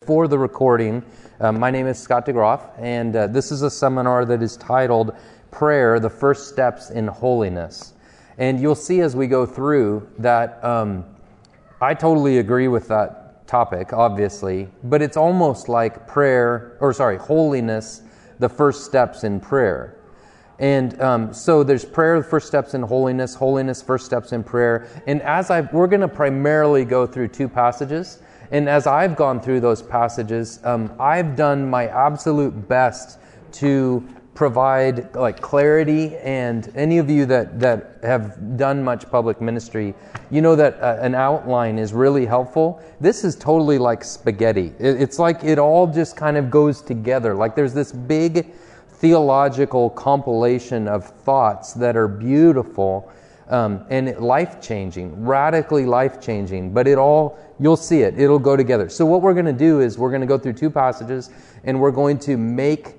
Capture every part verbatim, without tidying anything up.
for the recording, uh, my name is Scott DeGroff, and uh, this is a seminar that is titled Prayer, the First Steps in Holiness. And you'll see as we go through that um, I totally agree with that topic, obviously, but it's almost like prayer, or sorry, holiness, the first steps in prayer. And um, so there's prayer, the first steps in holiness, holiness, first steps in prayer. And as I, we're going to primarily go through two passages. And as I've gone through those passages, um, I've done my absolute best to provide like clarity. And any of you that, that have done much public ministry, you know that uh, an outline is really helpful. This is totally like spaghetti. It, it's like it all just kind of goes together. Like there's this big theological compilation of thoughts that are beautiful um, and life-changing, radically life-changing, but it all, you'll see it, it'll go together. So what we're going to do is we're going to go through two passages and we're going to make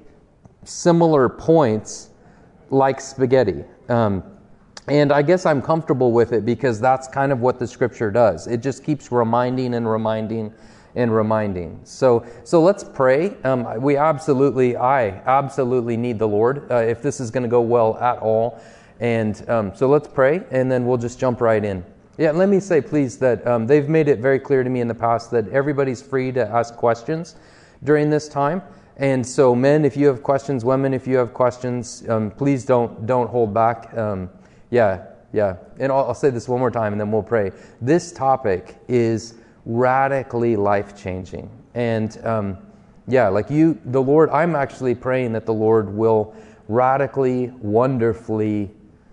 similar points like spaghetti. Um, and I guess I'm comfortable with it because that's kind of what the scripture does. It just keeps reminding and reminding and reminding. So so let's pray. Um, we absolutely, I absolutely need the Lord uh, if this is going to go well at all. And um, so let's pray, and then we'll just jump right in. Yeah, let me say, please, that um, they've made it very clear to me in the past that everybody's free to ask questions during this time. And so, men, if you have questions, women, if you have questions, um, please don't don't hold back. Um, yeah, yeah. And I'll, I'll say this one more time, and then we'll pray. This topic is radically life-changing. And um, yeah, like you, the Lord, I'm actually praying that the Lord will radically, wonderfully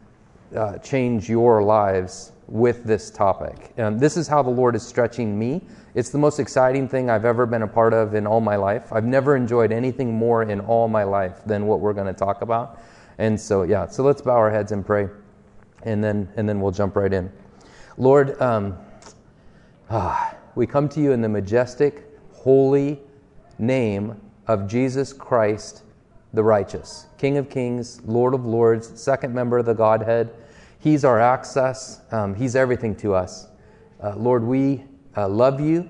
uh, change your lives with this topic. Um, this is how the Lord is stretching me. It's the most exciting thing I've ever been a part of in all my life. I've never enjoyed anything more in all my life than what we're going to talk about. And so, yeah, so let's bow our heads and pray, and then and then we'll jump right in. Lord, um, ah, we come to you in the majestic, holy name of Jesus Christ, the righteous, King of kings, Lord of lords, second member of the Godhead. He's our access. Um, he's everything to us. Uh, Lord, we uh, love you.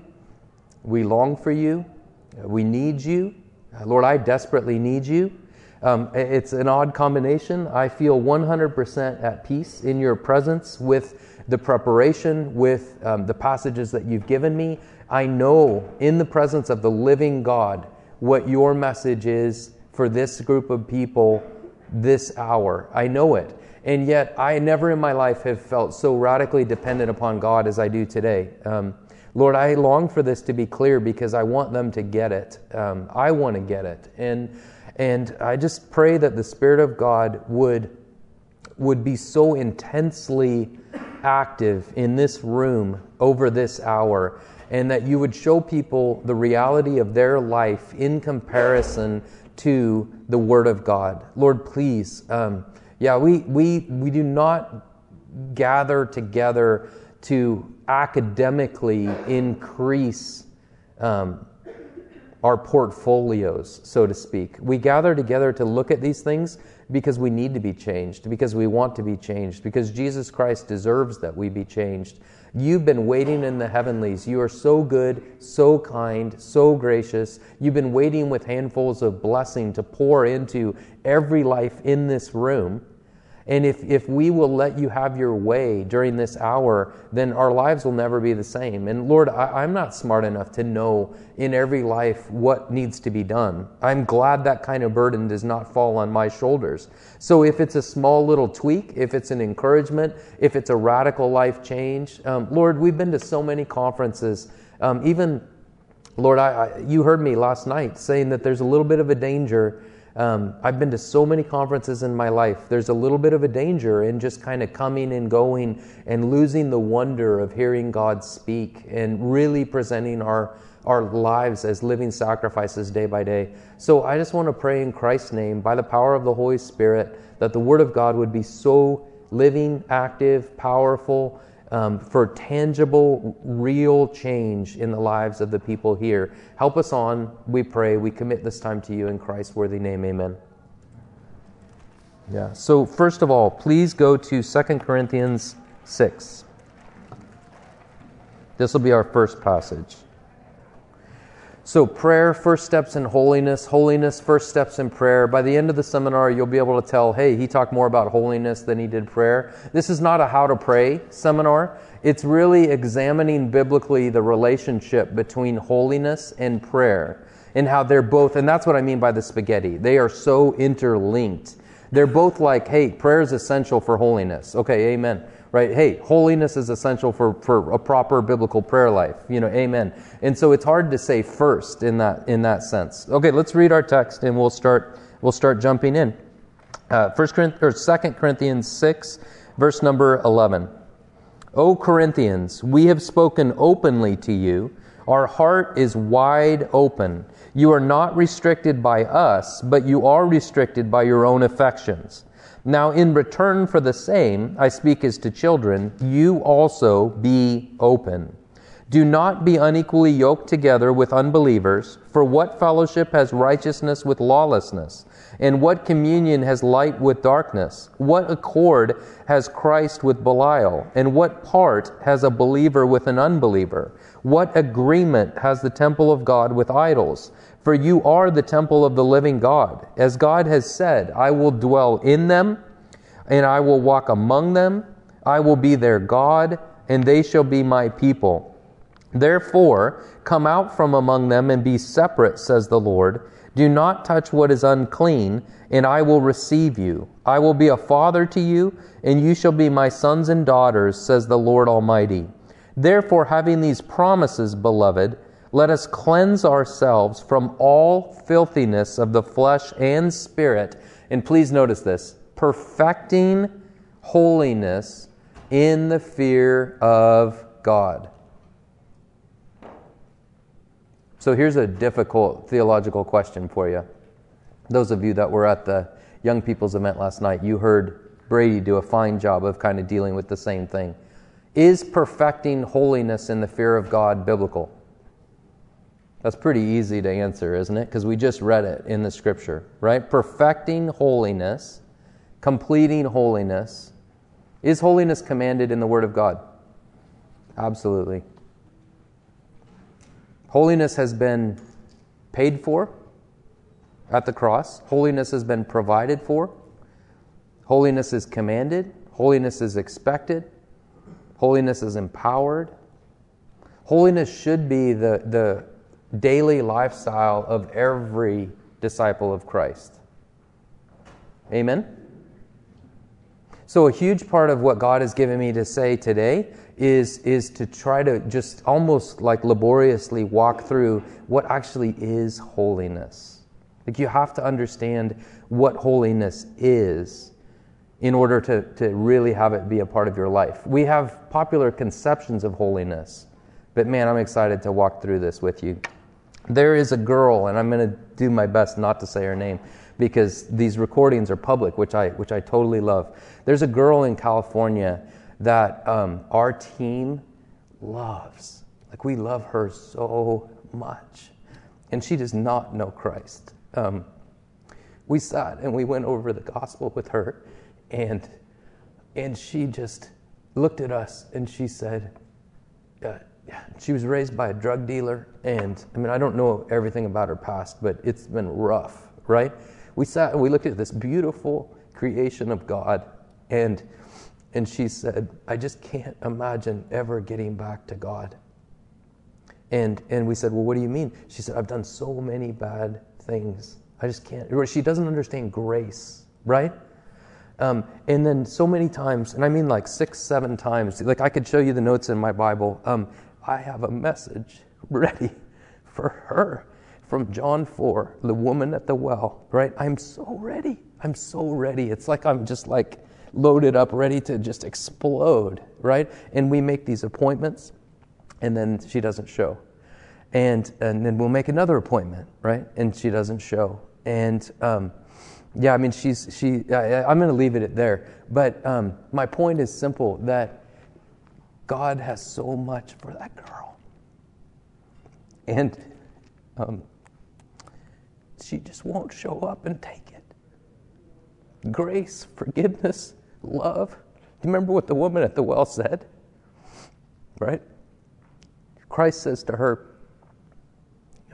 We long for you. Uh, we need you. Uh, Lord, I desperately need you. Um, it's an odd combination. I feel one hundred percent at peace in your presence with the preparation, with um, the passages that you've given me. I know in the presence of the living God what your message is for this group of people this hour. I know it. And yet I never in my life have felt so radically dependent upon God as I do today. Um, Lord, I long for this to be clear because I want them to get it. Um, I want to get it. And and I just pray that the Spirit of God would would be so intensely active in this room over this hour, and that you would show people the reality of their life in comparison to the Word of God. Lord, please, um, yeah, we, we, we do not gather together to academically increase um, our portfolios, so to speak. We gather together to look at these things because we need to be changed, because we want to be changed, because Jesus Christ deserves that we be changed. You've been waiting in the heavenlies. You are so good, so kind, so gracious. You've been waiting with handfuls of blessing to pour into every life in this room. And if, if we will let you have your way during this hour, then our lives will never be the same. And Lord, I, I'm not smart enough to know in every life what needs to be done. I'm glad that kind of burden does not fall on my shoulders. So if it's a small little tweak, if it's an encouragement, if it's a radical life change, um, Lord, we've been to so many conferences. Um, even, Lord, I, I, you heard me last night saying that there's a little bit of a danger. Um, I've been to so many conferences in my life. There's a little bit of a danger in just kind of coming and going and losing the wonder of hearing God speak and really presenting our, our lives as living sacrifices day by day. So I just want to pray in Christ's name, by the power of the Holy Spirit, that the Word of God would be so living, active, powerful, Um, for tangible, real change in the lives of the people here. Help us on, we pray. We commit this time to you in Christ's worthy name. Amen. Yeah. So first of all, please go to Second Corinthians six. This will be our first passage. So prayer, first steps in holiness. Holiness, first steps in prayer. By the end of the seminar, you'll be able to tell, hey, he talked more about holiness than he did prayer. This is not a how to pray seminar. It's really examining biblically the relationship between holiness and prayer and how they're both, and that's what I mean by the spaghetti. They are so interlinked. They're both like, hey, prayer is essential for holiness. Okay, amen. Right? Hey, holiness is essential for, for a proper biblical prayer life. You know, amen. And so it's hard to say first in that in that sense. Okay, let's read our text and we'll start we'll start jumping in. Uh, First Corinthians or Second Corinthians six, verse number eleven. O Corinthians, we have spoken openly to you. Our heart is wide open. You are not restricted by us, but you are restricted by your own affections. Now, in return for the same, I speak as to children, you also be open. Do not be unequally yoked together with unbelievers, for what fellowship has righteousness with lawlessness? And what communion has light with darkness? What accord has Christ with Belial? And what part has a believer with an unbeliever? What agreement has the temple of God with idols? For you are the temple of the living God. As God has said, I will dwell in them, and I will walk among them. I will be their God, and they shall be my people. Therefore, come out from among them and be separate, says the Lord. Do not touch what is unclean, and I will receive you. I will be a father to you, and you shall be my sons and daughters, says the Lord Almighty. Therefore, having these promises, beloved, let us cleanse ourselves from all filthiness of the flesh and spirit. And please notice this, perfecting holiness in the fear of God. So here's a difficult theological question for you. Those of you that were at the young people's event last night, you heard Brady do a fine job of kind of dealing with the same thing. Is perfecting holiness in the fear of God biblical? That's pretty easy to answer, isn't it? Because we just read it in the scripture, right? Perfecting holiness, completing holiness. Is holiness commanded in the Word of God? Absolutely. Holiness has been paid for at the cross. Holiness has been provided for. Holiness is commanded. Holiness is expected. Holiness is empowered. Holiness should be the, the daily lifestyle of every disciple of Christ. Amen? So a huge part of what God has given me to say today is, is to try to just almost like laboriously walk through what actually is holiness. Like you have to understand what holiness is in order to, to really have it be a part of your life. We have popular conceptions of holiness, but man, I'm excited to walk through this with you. There is a girl, and I'm going to do my best not to say her name because these recordings are public, which I which I totally love. There's a girl in California that um, our team loves. Like we love her so much, and she does not know Christ. Um, we sat and we went over the gospel with her, and and she just looked at us and she said, uh, she was raised by a drug dealer, and I mean I don't know everything about her past, but it's been rough, right? We sat and we looked at this beautiful creation of God, and and she said, I just can't imagine ever getting back to God. And and we said, well, what do you mean? She said, I've done so many bad things. I just can't. Or she doesn't understand grace, right? Um, and then so many times, and I mean like six, seven times, like I could show you the notes in my Bible. Um, I have a message ready for her from John four, the woman at the well, right? I'm so ready. I'm so ready. It's like I'm just like loaded up, ready to just explode, right? And we make these appointments, and then she doesn't show. And and then we'll make another appointment, right? And she doesn't show. And um, yeah, I mean, she's she. I, I'm going to leave it at there. But um, my point is simple: that God has so much for that girl, and um, she just won't show up and take it. Grace, forgiveness, love. Do you remember what the woman at the well said? Right? Christ says to her,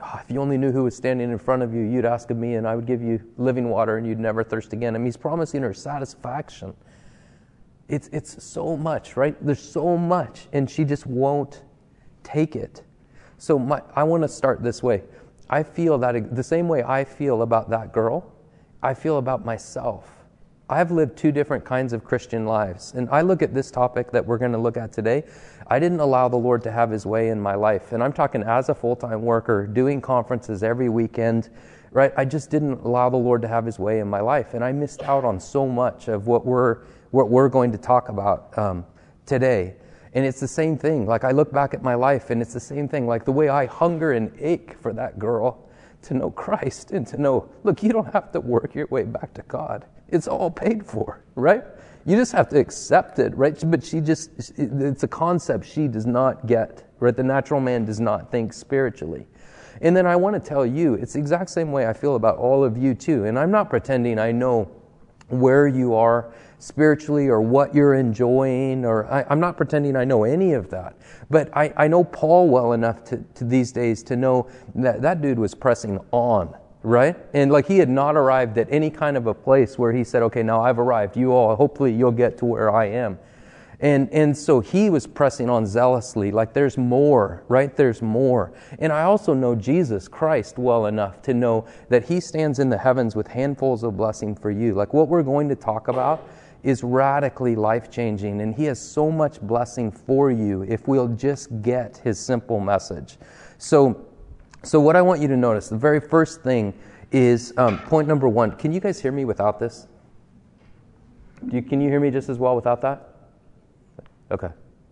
Oh, if you only knew who was standing in front of you, you'd ask of me and I would give you living water and you'd never thirst again. I mean, he's promising her satisfaction. It's, it's so much, right? There's so much, and she just won't take it. So my, I want to start this way. I feel that the same way I feel about that girl, I feel about myself. I've lived two different kinds of Christian lives. And I look at this topic that we're going to look at today. I didn't allow the Lord to have his way in my life. And I'm talking as a full-time worker, doing conferences every weekend, right? I just didn't allow the Lord to have his way in my life. And I missed out on so much of what we're, what we're going to talk about um, today. And it's the same thing. Like I look back at my life and it's the same thing. Like the way I hunger and ache for that girl to know Christ and to know, look, you don't have to work your way back to God. It's all paid for, right? You just have to accept it, right? But she just, it's a concept she does not get, right? The natural man does not think spiritually. And then I want to tell you, it's the exact same way I feel about all of you too. And I'm not pretending I know where you are spiritually or what you're enjoying, or I, I'm not pretending I know any of that. But I, I know Paul well enough to, to these days to know that that dude was pressing on, right? And like he had not arrived at any kind of a place where he said, okay, now I've arrived. You all, hopefully you'll get to where I am. And and so he was pressing on zealously, like there's more, right? There's more. And I also know Jesus Christ well enough to know that he stands in the heavens with handfuls of blessing for you. Like what we're going to talk about is radically life-changing, and he has so much blessing for you if we'll just get his simple message. So, so what I want you to notice, the very first thing is um, point number one. Can you guys hear me without this? Do you, can you hear me just as well without that? Okay.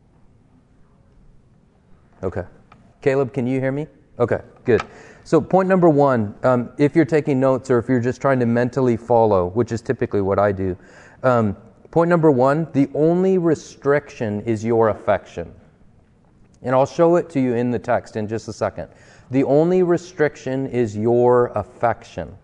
Okay. Caleb, can you hear me? Okay, good. So point number one, um, if you're taking notes or if you're just trying to mentally follow, which is typically what I do, um, point number one, the only restriction is your affection. And I'll show it to you in the text in just a second. The only restriction is your affection.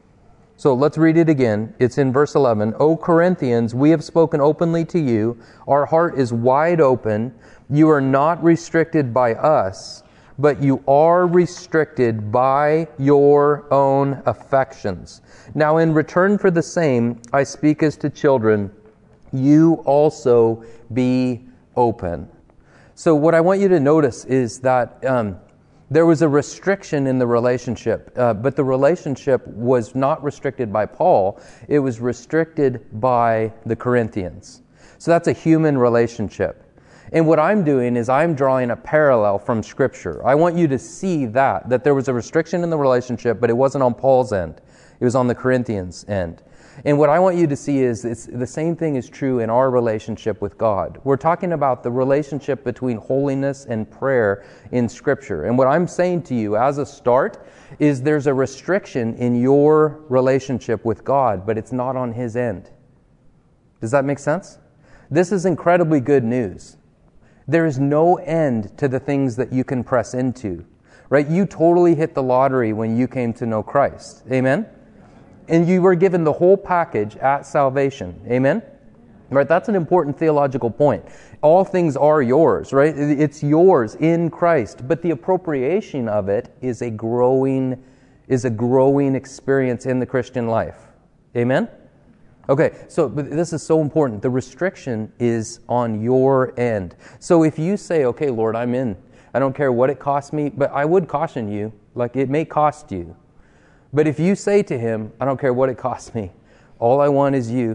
So let's read it again. It's in verse eleven. O Corinthians, we have spoken openly to you. Our heart is wide open. You are not restricted by us, but you are restricted by your own affections. Now in return for the same, I speak as to children. You also be open. So what I want you to notice is that um, there was a restriction in the relationship, uh, but the relationship was not restricted by Paul. It was restricted by the Corinthians. So that's a human relationship. And what I'm doing is I'm drawing a parallel from Scripture. I want you to see that, that there was a restriction in the relationship, but it wasn't on Paul's end. It was on the Corinthians' end. And what I want you to see is it's, the same thing is true in our relationship with God. We're talking about the relationship between holiness and prayer in Scripture. And what I'm saying to you as a start is there's a restriction in your relationship with God, but it's not on His end. Does that make sense? This is incredibly good news. There is no end to the things that you can press into, right? You totally hit the lottery when you came to know Christ. Amen? And you were given the whole package at salvation. Amen? Right? That's an important theological point. All things are yours, right? It's yours in Christ, but the appropriation of it is a growing, is a growing experience in the Christian life. Amen? Okay, so but this is so important. The restriction is on your end. So if you say, okay, Lord, I'm in. I don't care what it costs me, but I would caution you, like it may cost you. But if you say to Him, I don't care what it costs me, all I want is you.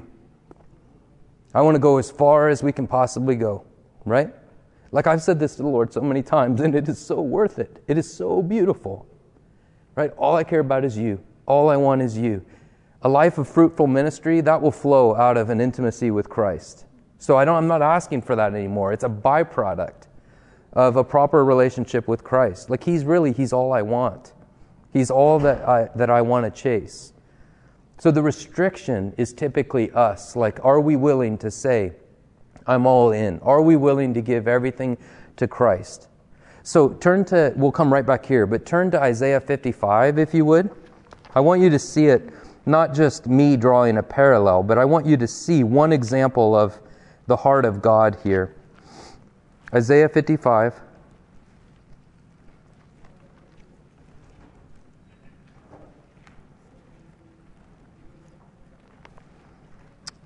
I want to go as far as we can possibly go, right? Like I've said this to the Lord so many times, and it is so worth it. It is so beautiful, right? All I care about is you. All I want is you. A life of fruitful ministry, that will flow out of an intimacy with Christ. So I don't, I'm not asking for that anymore. It's a byproduct of a proper relationship with Christ. Like He's really, He's all I want. He's all that I, that I want to chase. So the restriction is typically us. Like, are we willing to say, I'm all in? Are we willing to give everything to Christ? So turn to, we'll come right back here, but turn to Isaiah fifty-five, if you would. I want you to see it, not just me drawing a parallel, but I want you to see one example of the heart of God here. Isaiah fifty-five.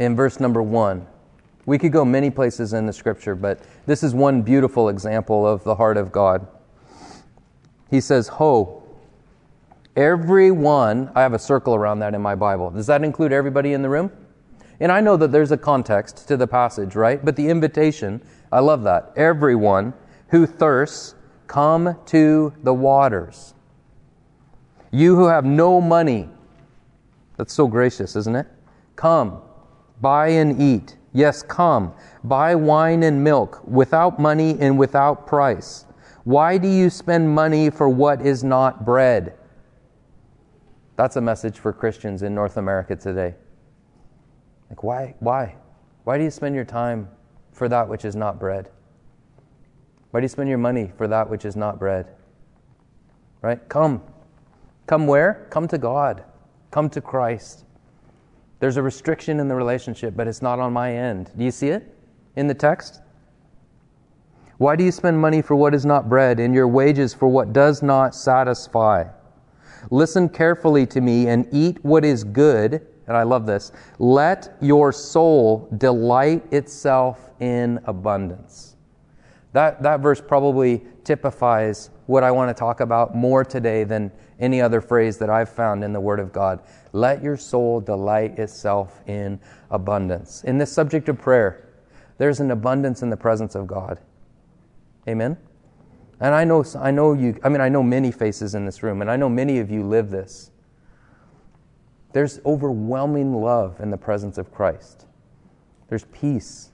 in verse number one. We could go many places in the scripture, but this is one beautiful example of the heart of God. He says, Ho, everyone, I have a circle around that in my Bible. Does that include everybody in the room? And I know that there's a context to the passage, right? But the invitation, I love that. Everyone who thirsts, come to the waters. You who have no money, that's so gracious, isn't it? Come, buy and eat. Yes, come, buy wine and milk without money and without price. Why do you spend money for what is not bread? That's a message for Christians in North America today. Like, why? Why? Why do you spend your time for that which is not bread? Why do you spend your money for that which is not bread? Right? Come. Come where? Come to God. Come to Christ. There's a restriction in the relationship, but it's not on my end. Do you see it in the text? Why do you spend money for what is not bread and your wages for what does not satisfy? Listen carefully to me and eat what is good. And I love this. Let your soul delight itself in abundance. That, that verse probably typifies what I want to talk about more today than any other phrase that I've found in the Word of God. Let your soul delight itself in abundance. In this subject of prayer, there's an abundance in the presence of God. Amen? And I know, I know you, I mean, I know many faces in this room, and I know many of you live this. There's overwhelming love in the presence of Christ. There's peace,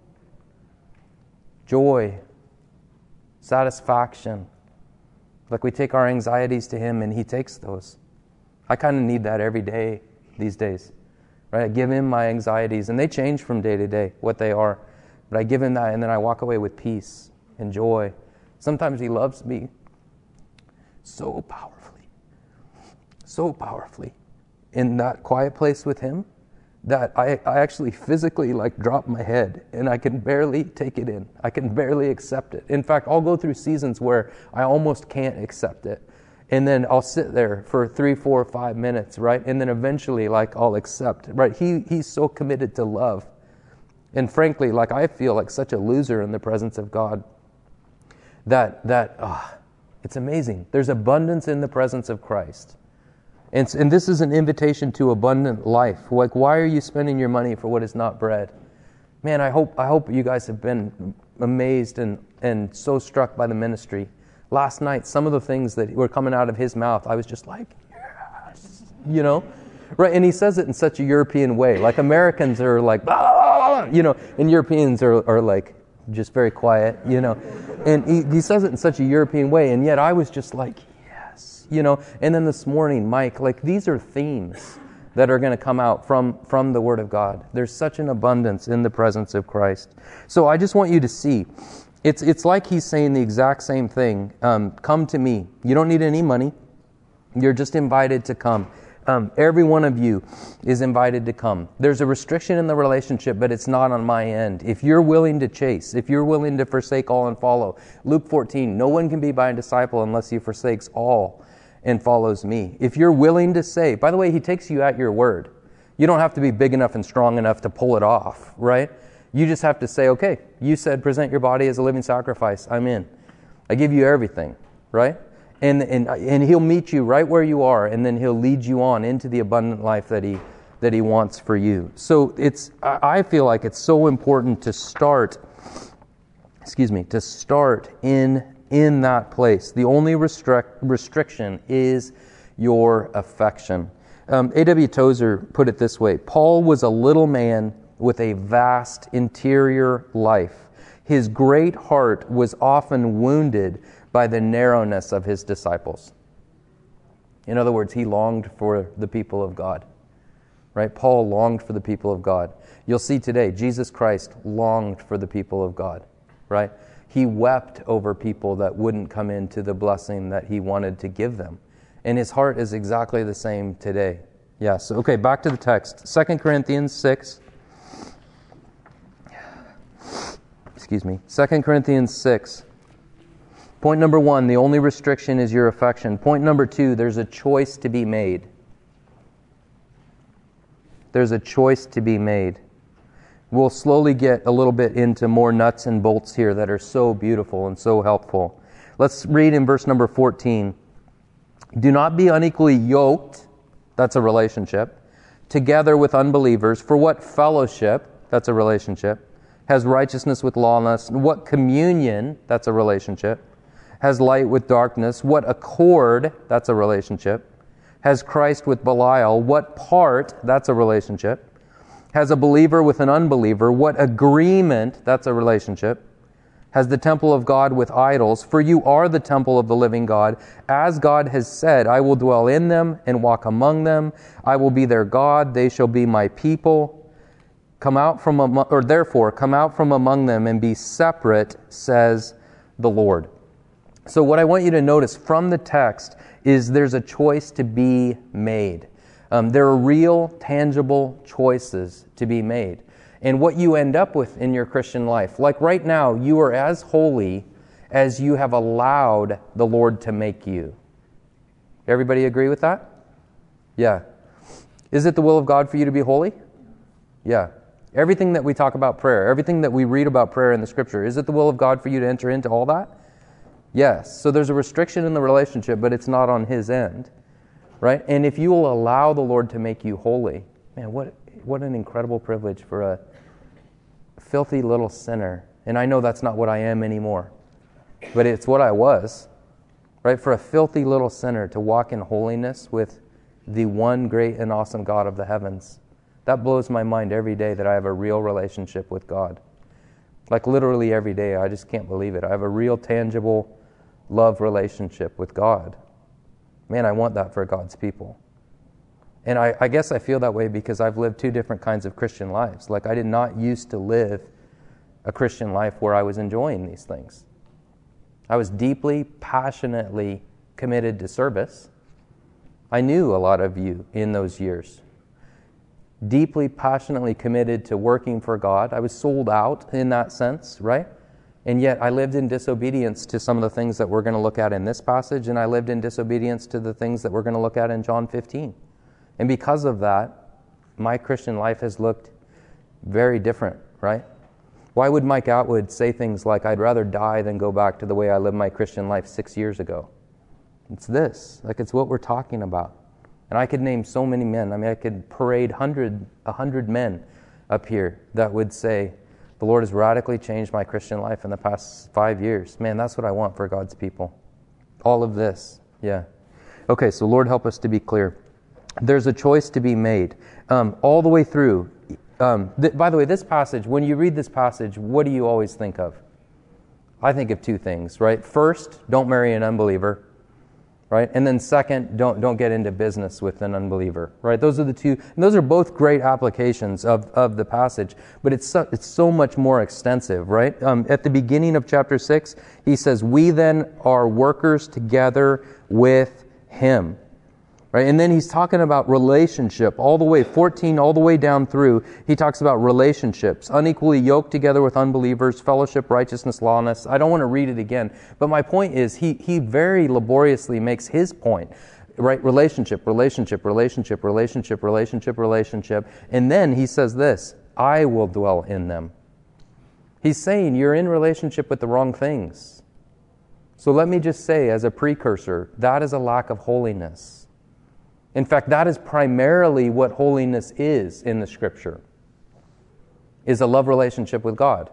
joy, satisfaction. Like we take our anxieties to Him and He takes those. I kind of need that every day these days. Right? I give Him my anxieties and they change from day to day what they are. But I give Him that and then I walk away with peace and joy. Sometimes He loves me so powerfully. So powerfully. In that quiet place with Him that I, I actually physically like drop my head and I can barely take it in. I can barely accept it. In fact, I'll go through seasons where I almost can't accept it. And then I'll sit there for three, four, five minutes, right? And then eventually like I'll accept, right? He He's so committed to love. And frankly, like I feel like such a loser in the presence of God that, that oh, it's amazing. There's abundance in the presence of Christ. And, and this is an invitation to abundant life. Like, why are you spending your money for what is not bread? Man, I hope I hope you guys have been amazed and, and so struck by the ministry. Last night, some of the things that were coming out of his mouth, I was just like, yes, you know? Right, and he says it in such a European way. Like Americans are like, ah, you know, and Europeans are, are like just very quiet, you know. And he, he says it in such a European way, and yet I was just like, you know, and then this morning, Mike, like these are themes that are going to come out from, from the Word of God. There's such an abundance in the presence of Christ. So I just want you to see, it's it's like He's saying the exact same thing. Um, come to me. You don't need any money. You're just invited to come. Um, every one of you is invited to come. There's a restriction in the relationship, but it's not on my end. If you're willing to chase, if you're willing to forsake all and follow, Luke fourteen, no one can be my disciple unless he forsakes all and follows me. If you're willing to say, by the way, He takes you at your word. You don't have to be big enough and strong enough to pull it off, right? You just have to say, okay, you said present your body as a living sacrifice. I'm in. I give you everything, right? And and and He'll meet you right where you are, and then He'll lead you on into the abundant life that He that He wants for you. So it's I feel like it's so important to start, excuse me, to start in in that place. The only restrict, restriction is your affection. Um, A W Tozer put it this way: Paul was a little man with a vast interior life. His great heart was often wounded by the narrowness of his disciples. In other words, he longed for the people of God. Right? Paul longed for the people of God. You'll see today, Jesus Christ longed for the people of God. Right? He wept over people that wouldn't come into the blessing that He wanted to give them. And His heart is exactly the same today. Yes. Okay, back to the text. Second Corinthians six. Excuse me. Second Corinthians six. Point number one, the only restriction is your affection. Point number two, there's a choice to be made. There's a choice to be made. We'll slowly get a little bit into more nuts and bolts here that are so beautiful and so helpful. Let's read in verse number fourteen. Do not be unequally yoked, that's a relationship, together with unbelievers. For what fellowship, that's a relationship, has righteousness with lawlessness? What communion, that's a relationship, has light with darkness? What accord, that's a relationship, has Christ with Belial? What part, that's a relationship, has a believer with an unbeliever? What agreement, that's a relationship, has the temple of God with idols? For you are the temple of the living God. As God has said, I will dwell in them and walk among them. I will be their God. They shall be my people. Come out from among, or therefore, come out from among them and be separate, says the Lord. So what I want you to notice from the text is there's a choice to be made. Um, there are real, tangible choices to be made. And what you end up with in your Christian life, like right now, you are as holy as you have allowed the Lord to make you. Everybody agree with that? Yeah. Is it the will of God for you to be holy? Yeah. Everything that we talk about prayer, everything that we read about prayer in the Scripture, is it the will of God for you to enter into all that? Yes. So there's a restriction in the relationship, but it's not on His end, right? And if you will allow the Lord to make you holy, man, what what an incredible privilege for a filthy little sinner. And I know that's not what I am anymore, but it's what I was, right? For a filthy little sinner to walk in holiness with the one great and awesome God of the heavens. That blows my mind every day that I have a real relationship with God. Like literally every day, I just can't believe it. I have a real, tangible love relationship with God. Man, I want that for God's people. And I, I guess I feel that way because I've lived two different kinds of Christian lives. Like I did not used to live a Christian life where I was enjoying these things. I was deeply, passionately committed to service. I knew a lot of you in those years. Deeply, passionately committed to working for God. I was sold out in that sense, right? And yet I lived in disobedience to some of the things that we're going to look at in this passage, and I lived in disobedience to the things that we're going to look at in John fifteen. And because of that, my Christian life has looked very different, right? Why would Mike Atwood say things like, I'd rather die than go back to the way I lived my Christian life six years ago? It's this. Like, it's what we're talking about. And I could name so many men. I mean, I could parade hundred, a hundred men up here that would say, the Lord has radically changed my Christian life in the past five years. Man, that's what I want for God's people. All of this. Yeah. Okay, so Lord, help us to be clear. There's a choice to be made. Um, all the way through. Um, th- by the way, this passage, when you read this passage, what do you always think of? I think of two things, right? First, don't marry an unbeliever, right? And then second, don't don't get into business with an unbeliever, right? Those are the two, and those are both great applications of, of the passage, but it's so, it's so much more extensive, right? Um, at the beginning of chapter six, he says, we then are workers together with him. Right? And then he's talking about relationship all the way, fourteen, all the way down through. He talks about relationships, unequally yoked together with unbelievers, fellowship, righteousness, lawlessness. I don't want to read it again. But my point is, he, he very laboriously makes his point. Right? Relationship, relationship, relationship, relationship, relationship, relationship. And then he says this, I will dwell in them. He's saying you're in relationship with the wrong things. So let me just say as a precursor, that is a lack of holiness. In fact, that is primarily what holiness is in the Scripture, is a love relationship with God.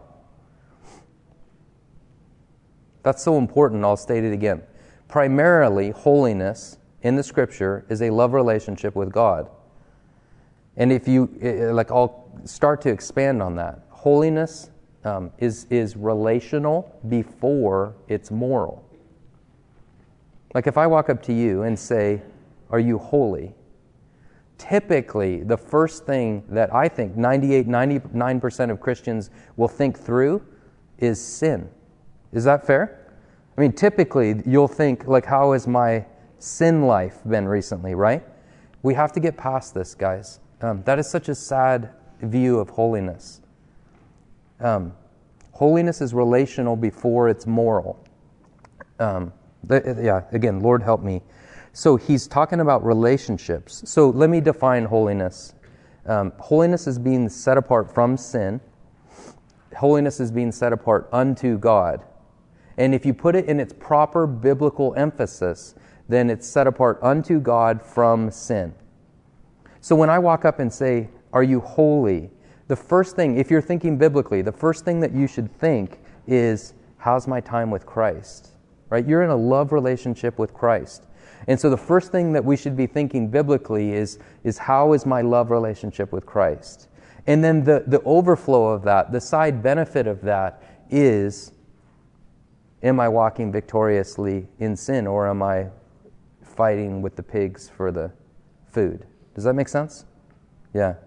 That's so important, I'll state it again. Primarily, holiness in the Scripture is a love relationship with God. And if you, like, I'll start to expand on that. Holiness um, is, is relational before it's moral. Like if I walk up to you and say, are you holy? Typically, the first thing that I think ninety-eight, ninety-nine percent of Christians will think through is sin. Is that fair? I mean, typically, you'll think, like, how has my sin life been recently, right? We have to get past this, guys. Um, that is such a sad view of holiness. Um, holiness is relational before it's moral. Um, th- yeah, again, Lord help me. So he's talking about relationships. So let me define holiness. Um, holiness is being set apart from sin. Holiness is being set apart unto God. And if you put it in its proper biblical emphasis, then it's set apart unto God from sin. So when I walk up and say, are you holy? The first thing, if you're thinking biblically, the first thing that you should think is, how's my time with Christ? Right? You're in a love relationship with Christ. And so the first thing that we should be thinking biblically is, is how is my love relationship with Christ? And then the, the overflow of that, the side benefit of that is, am I walking victoriously in sin, or am I fighting with the pigs for the food? Does that make sense? Yeah.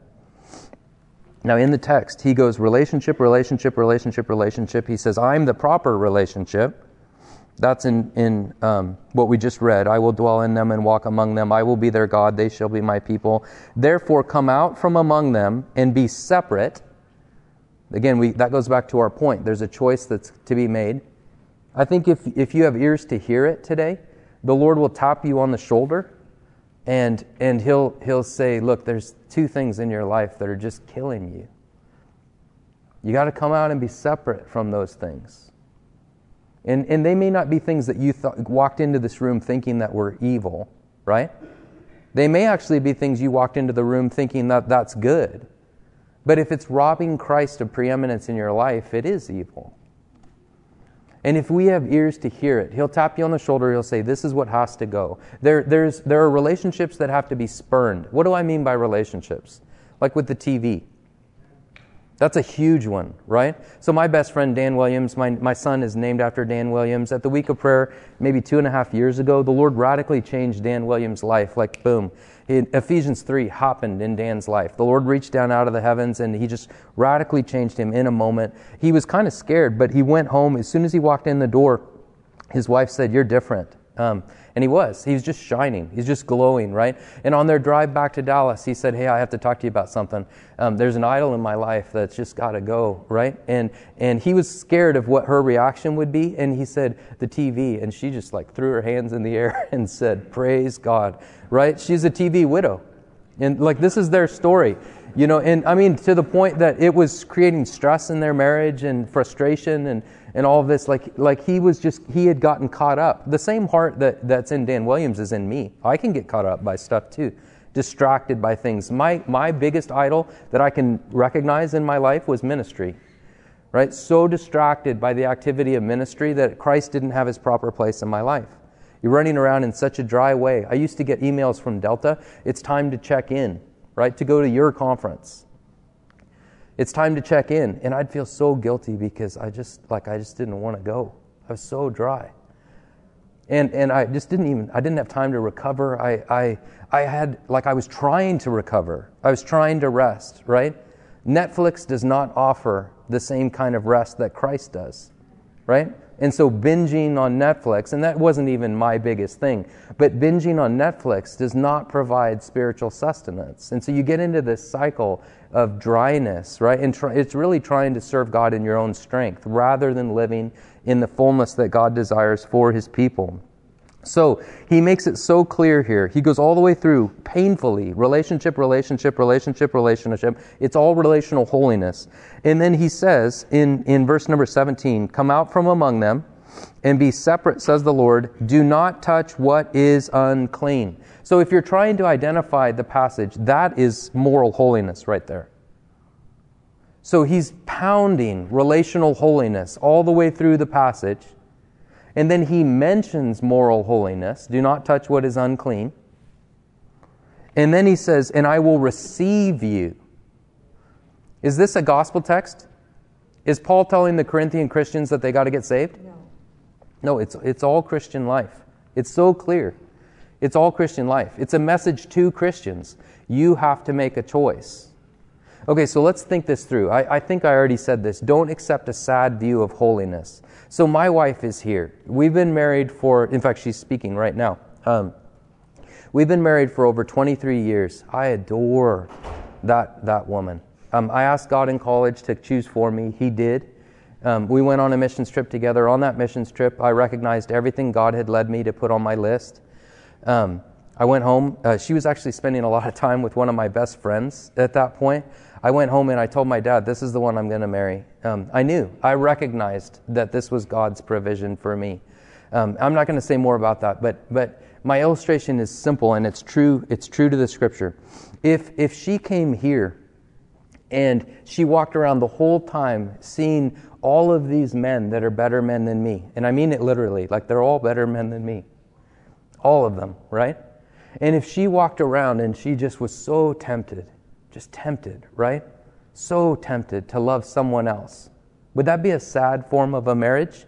Now in the text, he goes relationship, relationship, relationship, relationship. He says, I'm the proper relationship. That's in, in um, what we just read. I will dwell in them and walk among them. I will be their God. They shall be my people. Therefore, come out from among them and be separate. Again, we, that goes back to our point. There's a choice that's to be made. I think if, if you have ears to hear it today, the Lord will tap you on the shoulder and, and he'll, he'll say, look, there's two things in your life that are just killing you. You got to come out and be separate from those things. And and they may not be things that you th- walked into this room thinking that were evil, right? They may actually be things you walked into the room thinking that that's good. But if it's robbing Christ of preeminence in your life, it is evil. And if we have ears to hear it, he'll tap you on the shoulder, he'll say, this is what has to go. There, there's, there are relationships that have to be spurned. What do I mean by relationships? Like with the T V. That's a huge one, right? So my best friend, Dan Williams, my, my son is named after Dan Williams. At the Week of Prayer, maybe two and a half years ago, the Lord radically changed Dan Williams' life. Like, boom. In Ephesians three happened in Dan's life. The Lord reached down out of the heavens and he just radically changed him in a moment. He was kind of scared, but he went home. As soon as he walked in the door, his wife said, you're different. Um, and he was. He was just shining. He's just glowing, right? And on their drive back to Dallas, he said, hey, I have to talk to you about something. Um, there's an idol in my life that's just got to go, right? And and he was scared of what her reaction would be. And he said, the T V. And she just like threw her hands in the air and said, praise God, right? She's a T V widow. And like, this is their story. You know, and I mean, to the point that it was creating stress in their marriage and frustration and, and all of this. Like, like he was just, he had gotten caught up. The same heart that, that's in Dan Williams is in me. I can get caught up by stuff too. Distracted by things. My, my biggest idol that I can recognize in my life was ministry. Right? So distracted by the activity of ministry that Christ didn't have his proper place in my life. You're running around in such a dry way. I used to get emails from Delta. It's time to check in. Right? To go to your conference. It's time to check in. And I'd feel so guilty because I just, like, I just didn't want to go. I was so dry. And and I just didn't even, I didn't have time to recover. I, I, I had, like, I was trying to recover. I was trying to rest, right? Netflix does not offer the same kind of rest that Christ does, right? And so binging on Netflix, and that wasn't even my biggest thing, but binging on Netflix does not provide spiritual sustenance. And so you get into this cycle of dryness, right? And try, it's really trying to serve God in your own strength rather than living in the fullness that God desires for his people. So he makes it so clear here. He goes all the way through painfully, relationship, relationship, relationship, relationship. It's all relational holiness. And then he says in, in verse number seventeen, come out from among them and be separate, says the Lord. Do not touch what is unclean. So if you're trying to identify the passage, that is moral holiness right there. So he's pounding relational holiness all the way through the passage. And then he mentions moral holiness. Do not touch what is unclean. And then he says, and I will receive you. Is this a gospel text? Is Paul telling the Corinthian Christians that they got to get saved? No. No, it's it's all Christian life. It's so clear. It's all Christian life. It's a message to Christians. You have to make a choice. Okay, so let's think this through. I, I think I already said this. Don't accept a sad view of holiness. So my wife is here. We've been married for, in fact, she's speaking right now. Um, we've been married for over twenty-three years. I adore that that woman. Um, I asked God in college to choose for me. He did. Um, we went on a missions trip together. On that missions trip, I recognized everything God had led me to put on my list. Um, I went home. Uh, she was actually spending a lot of time with one of my best friends at that point. I went home and I told my dad, this is the one I'm going to marry. Um, I knew. I recognized that this was God's provision for me. Um, I'm not going to say more about that, but but my illustration is simple and it's true. It's true to the Scripture. If if she came here and she walked around the whole time seeing all of these men that are better men than me, and I mean it literally, like they're all better men than me, all of them, right? And if she walked around and she just was so tempted, just tempted, right? So tempted to love someone else, would that be a sad form of a marriage?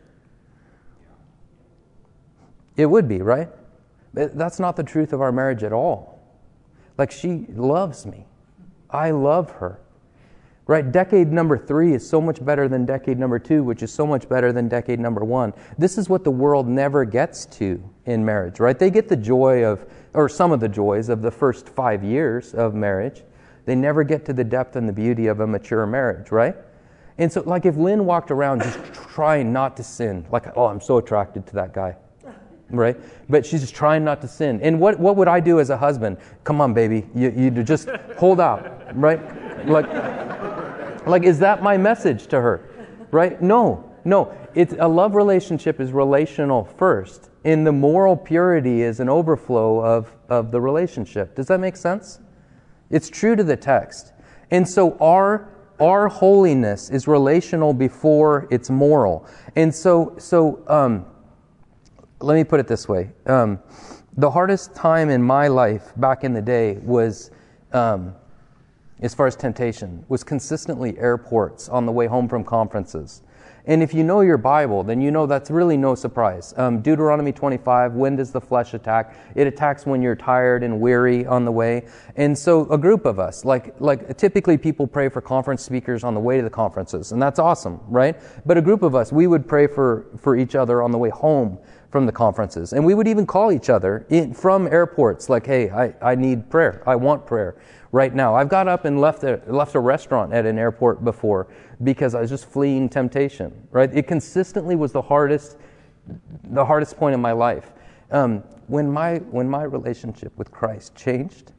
It would be, right? But that's not the truth of our marriage at all. Like, she loves me. I love her. Right? Decade number three is so much better than decade number two, which is so much better than decade number one. This is what the world never gets to in marriage, right? They get the joy of, or some of the joys of the first five years of marriage. They never get to the depth and the beauty of a mature marriage, right? And so, like, if Lynn walked around just trying not to sin, like, oh, I'm so attracted to that guy, right? But she's just trying not to sin. And what, what would I do as a husband? Come on, baby, you, you just hold out, right? Like, like, is that my message to her, right? No, no. It's a love relationship is relational first, and the moral purity is an overflow of, of the relationship. Does that make sense? It's true to the text. And so our our holiness is relational before it's moral. And so so um, let me put it this way. Um, the hardest time in my life back in the day was, um, as far as temptation, was consistently airports on the way home from conferences. And if you know your Bible, then you know that's really no surprise. Um, Deuteronomy twenty-five, when does the flesh attack? It attacks when you're tired and weary on the way. And so a group of us, like like typically people pray for conference speakers on the way to the conferences, and that's awesome, right? But a group of us, we would pray for, for each other on the way home from the conferences. And we would even call each other in, from airports, like, hey, I, I need prayer. I want prayer right now. I've got up and left a, left a restaurant at an airport before because I was just fleeing temptation, right? It consistently was the hardest the hardest point in my life. Um, when my when my relationship with Christ changed,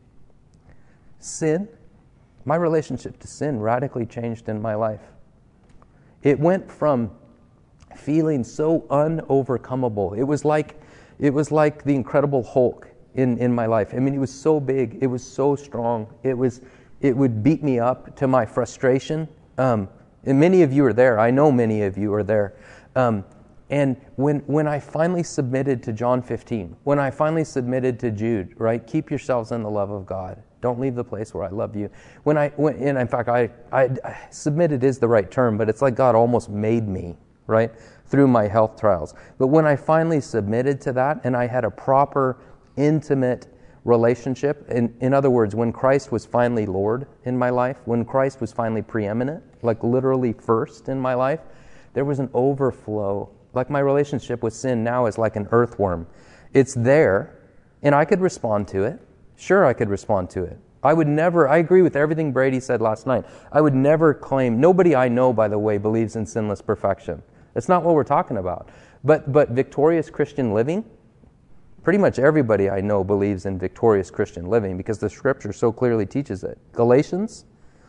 sin, my relationship to sin radically changed in my life. It went from feeling so unovercomable. It was like it was like the Incredible Hulk in, in my life. I mean, it was so big. It was so strong. It was it would beat me up to my frustration. Um, and many of you are there. I know many of you are there. Um, and when when I finally submitted to John fifteen, when I finally submitted to Jude, right? Keep yourselves in the love of God. Don't leave the place where I love you. When I when, and in fact, I, I, I submitted is the right term, but it's like God almost made me, right, through my health trials. But when I finally submitted to that and I had a proper, intimate relationship, in, in other words, when Christ was finally Lord in my life, when Christ was finally preeminent, like literally first in my life, there was an overflow. Like my relationship with sin now is like an earthworm. It's there, and I could respond to it. Sure, I could respond to it. I would never, I agree with everything Brady said last night. I would never claim, nobody I know, by the way, believes in sinless perfection. That's not what we're talking about. But but victorious Christian living, pretty much everybody I know believes in victorious Christian living because the Scripture so clearly teaches it. Galatians,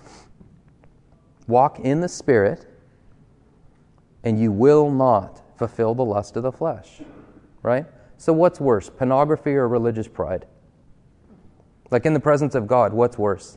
walk in the Spirit, and you will not fulfill the lust of the flesh. Right? So what's worse, pornography or religious pride? Like in the presence of God, what's worse?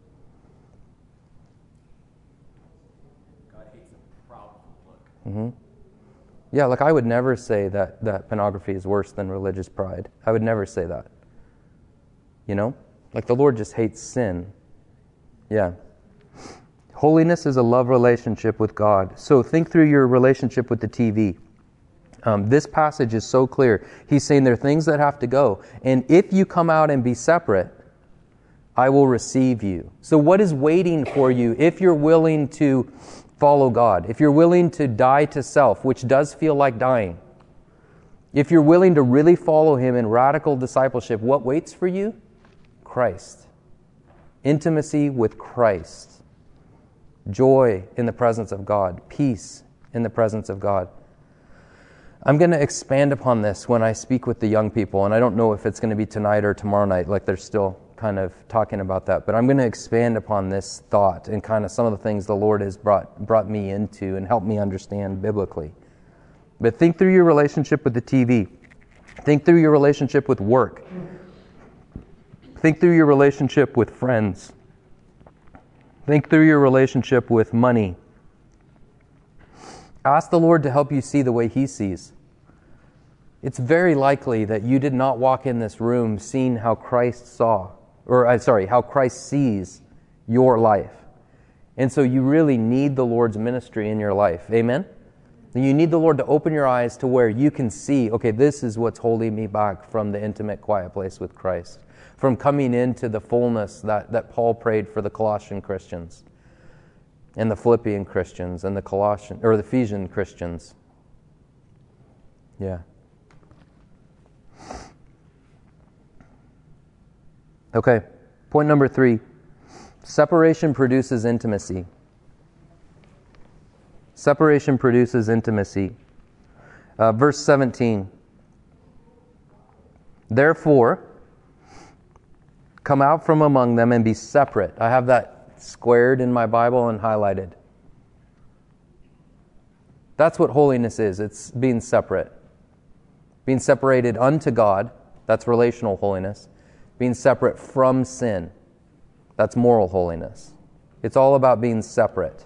God hates a proud look. Mm-hmm. Yeah, like I would never say that, that pornography is worse than religious pride. I would never say that. You know? Like the Lord just hates sin. Yeah. Holiness is a love relationship with God. So think through your relationship with the T V. Um, this passage is so clear. He's saying there are things that have to go. And if you come out and be separate, I will receive you. So what is waiting for you if you're willing to follow God? If you're willing to die to self, which does feel like dying. If you're willing to really follow Him in radical discipleship, what waits for you? Christ. Intimacy with Christ. Joy in the presence of God. Peace in the presence of God. I'm going to expand upon this when I speak with the young people, and I don't know if it's going to be tonight or tomorrow night, like they're still kind of talking about that, but I'm going to expand upon this thought and kind of some of the things the Lord has brought brought me into and helped me understand biblically. But think through your relationship with the T V. Think through your relationship with work. Think through your relationship with friends. Think through your relationship with money. Ask the Lord to help you see the way He sees. It's very likely that you did not walk in this room seeing how Christ saw, or uh, sorry, how Christ sees your life. And so you really need the Lord's ministry in your life. Amen? You need the Lord to open your eyes to where you can see, okay, this is what's holding me back from the intimate, quiet place with Christ, from coming into the fullness that, that Paul prayed for the Colossian Christians, and the Philippian Christians, and the Colossian or the Ephesian Christians. Yeah. Okay, point number three. Separation produces intimacy. Separation produces intimacy. Uh, verse seventeen. Therefore, come out from among them and be separate. I have that squared in my Bible and highlighted. That's what holiness is. It's being separate. Being separated unto God. That's relational holiness. Being separate from sin. That's moral holiness. It's all about being separate.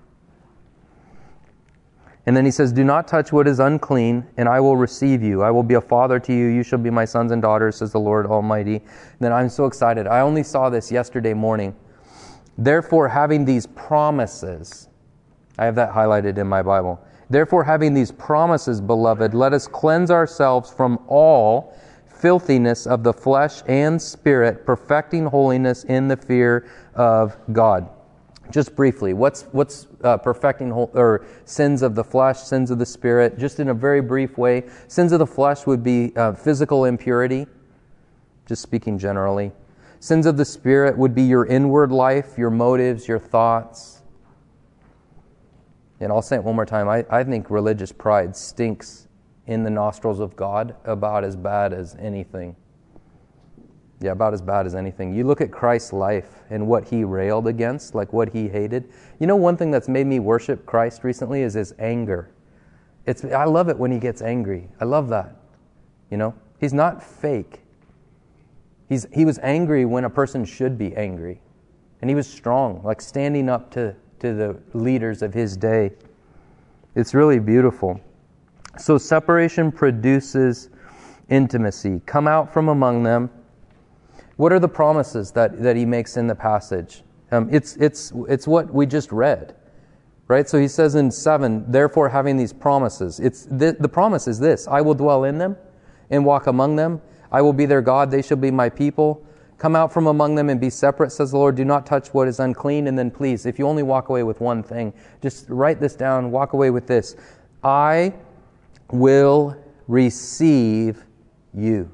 And then he says, do not touch what is unclean, and I will receive you. I will be a father to you. You shall be my sons and daughters, says the Lord Almighty. And then I'm so excited. I only saw this yesterday morning. Therefore, having these promises, I have that highlighted in my Bible. Therefore, having these promises, beloved, let us cleanse ourselves from all filthiness of the flesh and spirit, perfecting holiness in the fear of God. Just briefly, what's what's uh, perfecting hol- or sins of the flesh, sins of the spirit? Just in a very brief way, sins of the flesh would be uh, physical impurity, just speaking generally. Sins of the spirit would be your inward life, your motives, your thoughts. And I'll say it one more time. I, I think religious pride stinks in the nostrils of God about as bad as anything. Yeah, about as bad as anything. You look at Christ's life and what He railed against, like what He hated. You know, one thing that's made me worship Christ recently is His anger. It's I love it when He gets angry. I love that. You know, He's not fake. He's He was angry when a person should be angry. And He was strong, like standing up to, to the leaders of His day. It's really beautiful. So separation produces intimacy. Come out from among them. What are the promises that, that he makes in the passage? Um, it's it's it's what we just read, right? So he says in seven, therefore having these promises. It's the, the promise is this: I will dwell in them and walk among them. I will be their God; they shall be my people. Come out from among them and be separate, says the Lord. Do not touch what is unclean. And then please, if you only walk away with one thing, just write this down. Walk away with this: I will receive you.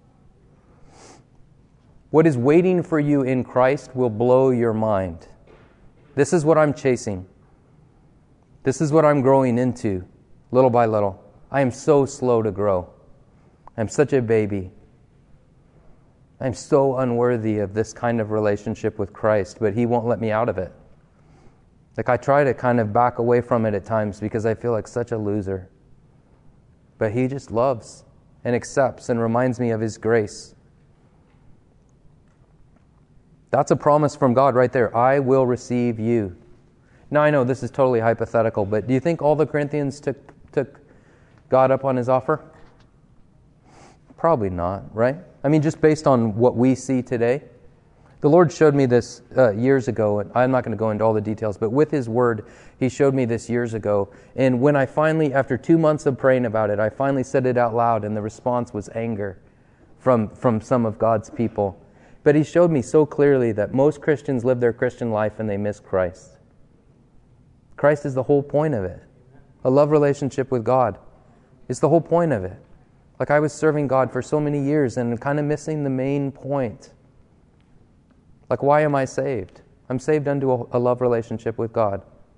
What is waiting for you in Christ will blow your mind. This is what I'm chasing. This is what I'm growing into, little by little. I am so slow to grow. I'm such a baby. I'm so unworthy of this kind of relationship with Christ, but He won't let me out of it. Like I try to kind of back away from it at times because I feel like such a loser. But He just loves and accepts and reminds me of His grace. That's a promise from God right there. I will receive you. Now I know this is totally hypothetical, but do you think all the Corinthians took took God up on His offer? Probably not, right? I mean, just based on what we see today. The Lord showed me this uh, years ago, and I'm not going to go into all the details, but with His Word, He showed me this years ago. And when I finally, after two months of praying about it, I finally said it out loud, and the response was anger from, from some of God's people. But He showed me so clearly that most Christians live their Christian life and they miss Christ. Christ is the whole point of it. A love relationship with God is the whole point of it. Like I was serving God for so many years and kind of missing the main point. Like, why am I saved? I'm saved unto a love relationship with God.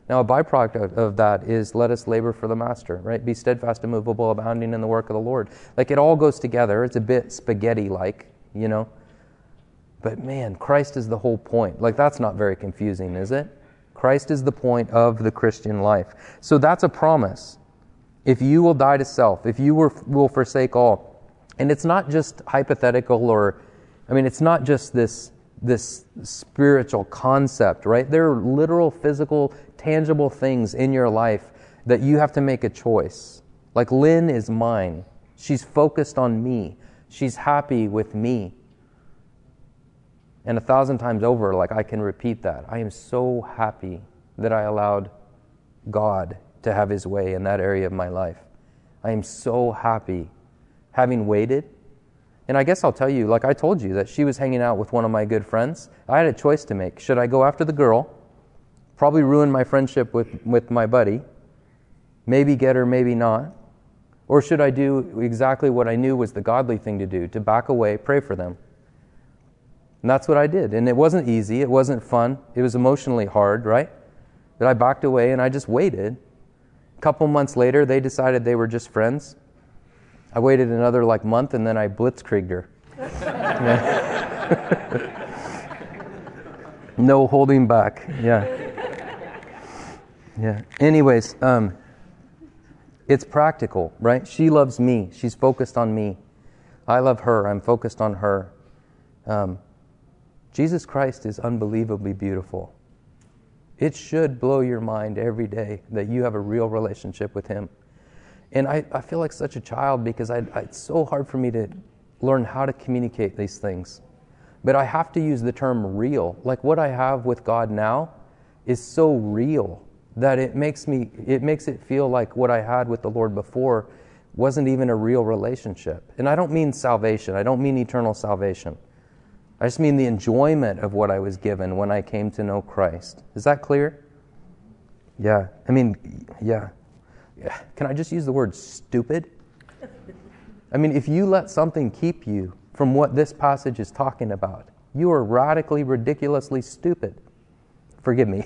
Now, a byproduct of, of that is let us labor for the master, right? Be steadfast, immovable, abounding in the work of the Lord. Like, it all goes together. It's a bit spaghetti-like, you know? But man, Christ is the whole point. Like, that's not very confusing, is it? Christ is the point of the Christian life. So that's a promise. If you will die to self, if you will forsake all. And it's not just hypothetical or, I mean, it's not just this, this spiritual concept, right? There are literal, physical, tangible things in your life that you have to make a choice. Like, Lynn is mine. She's focused on me. She's happy with me. And a thousand times over, like, I can repeat that. I am so happy that I allowed God to have His way in that area of my life. I am so happy having waited. And I guess I'll tell you, like I told you, that she was hanging out with one of my good friends. I had a choice to make. Should I go after the girl, probably ruin my friendship with, with my buddy, maybe get her, maybe not? Or should I do exactly what I knew was the godly thing to do, to back away, pray for them? And that's what I did. And it wasn't easy. It wasn't fun. It was emotionally hard, right? But I backed away and I just waited. A couple months later, they decided they were just friends. I waited another like month and then I blitzkrieged her. No holding back. Yeah. Yeah. Anyways, um, it's practical, right? She loves me. She's focused on me. I love her. I'm focused on her. Um, Jesus Christ is unbelievably beautiful. It should blow your mind every day that you have a real relationship with Him. And I, I feel like such a child because I, I, it's so hard for me to learn how to communicate these things. But I have to use the term real. Like, what I have with God now is so real that it makes me, it makes it feel like what I had with the Lord before wasn't even a real relationship. And I don't mean salvation. I don't mean eternal salvation. I just mean the enjoyment of what I was given when I came to know Christ. Is that clear? Yeah. I mean, yeah. yeah. Can I just use the word stupid? I mean, if you let something keep you from what this passage is talking about, you are radically, ridiculously stupid. Forgive me.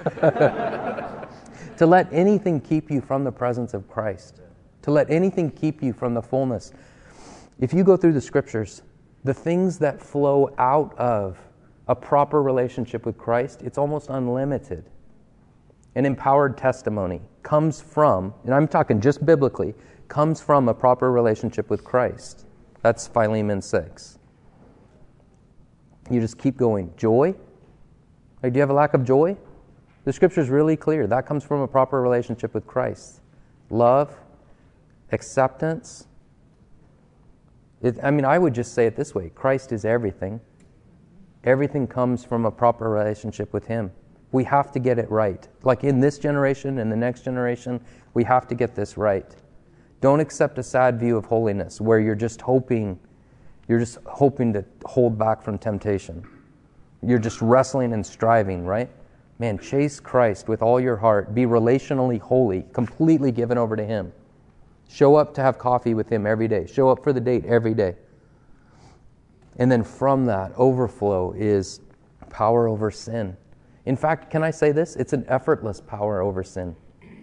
To let anything keep you from the presence of Christ, to let anything keep you from the fullness. If you go through the scriptures, the things that flow out of a proper relationship with Christ, it's almost unlimited. An empowered testimony comes from, and I'm talking just biblically, comes from a proper relationship with Christ. That's Philemon six. You just keep going. Joy? Like, do you have a lack of joy? The scripture is really clear. That comes from a proper relationship with Christ. Love, acceptance. It, I mean, I would just say it this way. Christ is everything. Everything comes from a proper relationship with Him. We have to get it right. Like in this generation and the next generation, we have to get this right. Don't accept a sad view of holiness where you're just hoping, you're just hoping to hold back from temptation. You're just wrestling and striving, right? Man, chase Christ with all your heart. Be relationally holy, completely given over to Him. Show up to have coffee with Him every day. Show up for the date every day. And then from that, overflow is power over sin. In fact, can I say this? It's an effortless power over sin.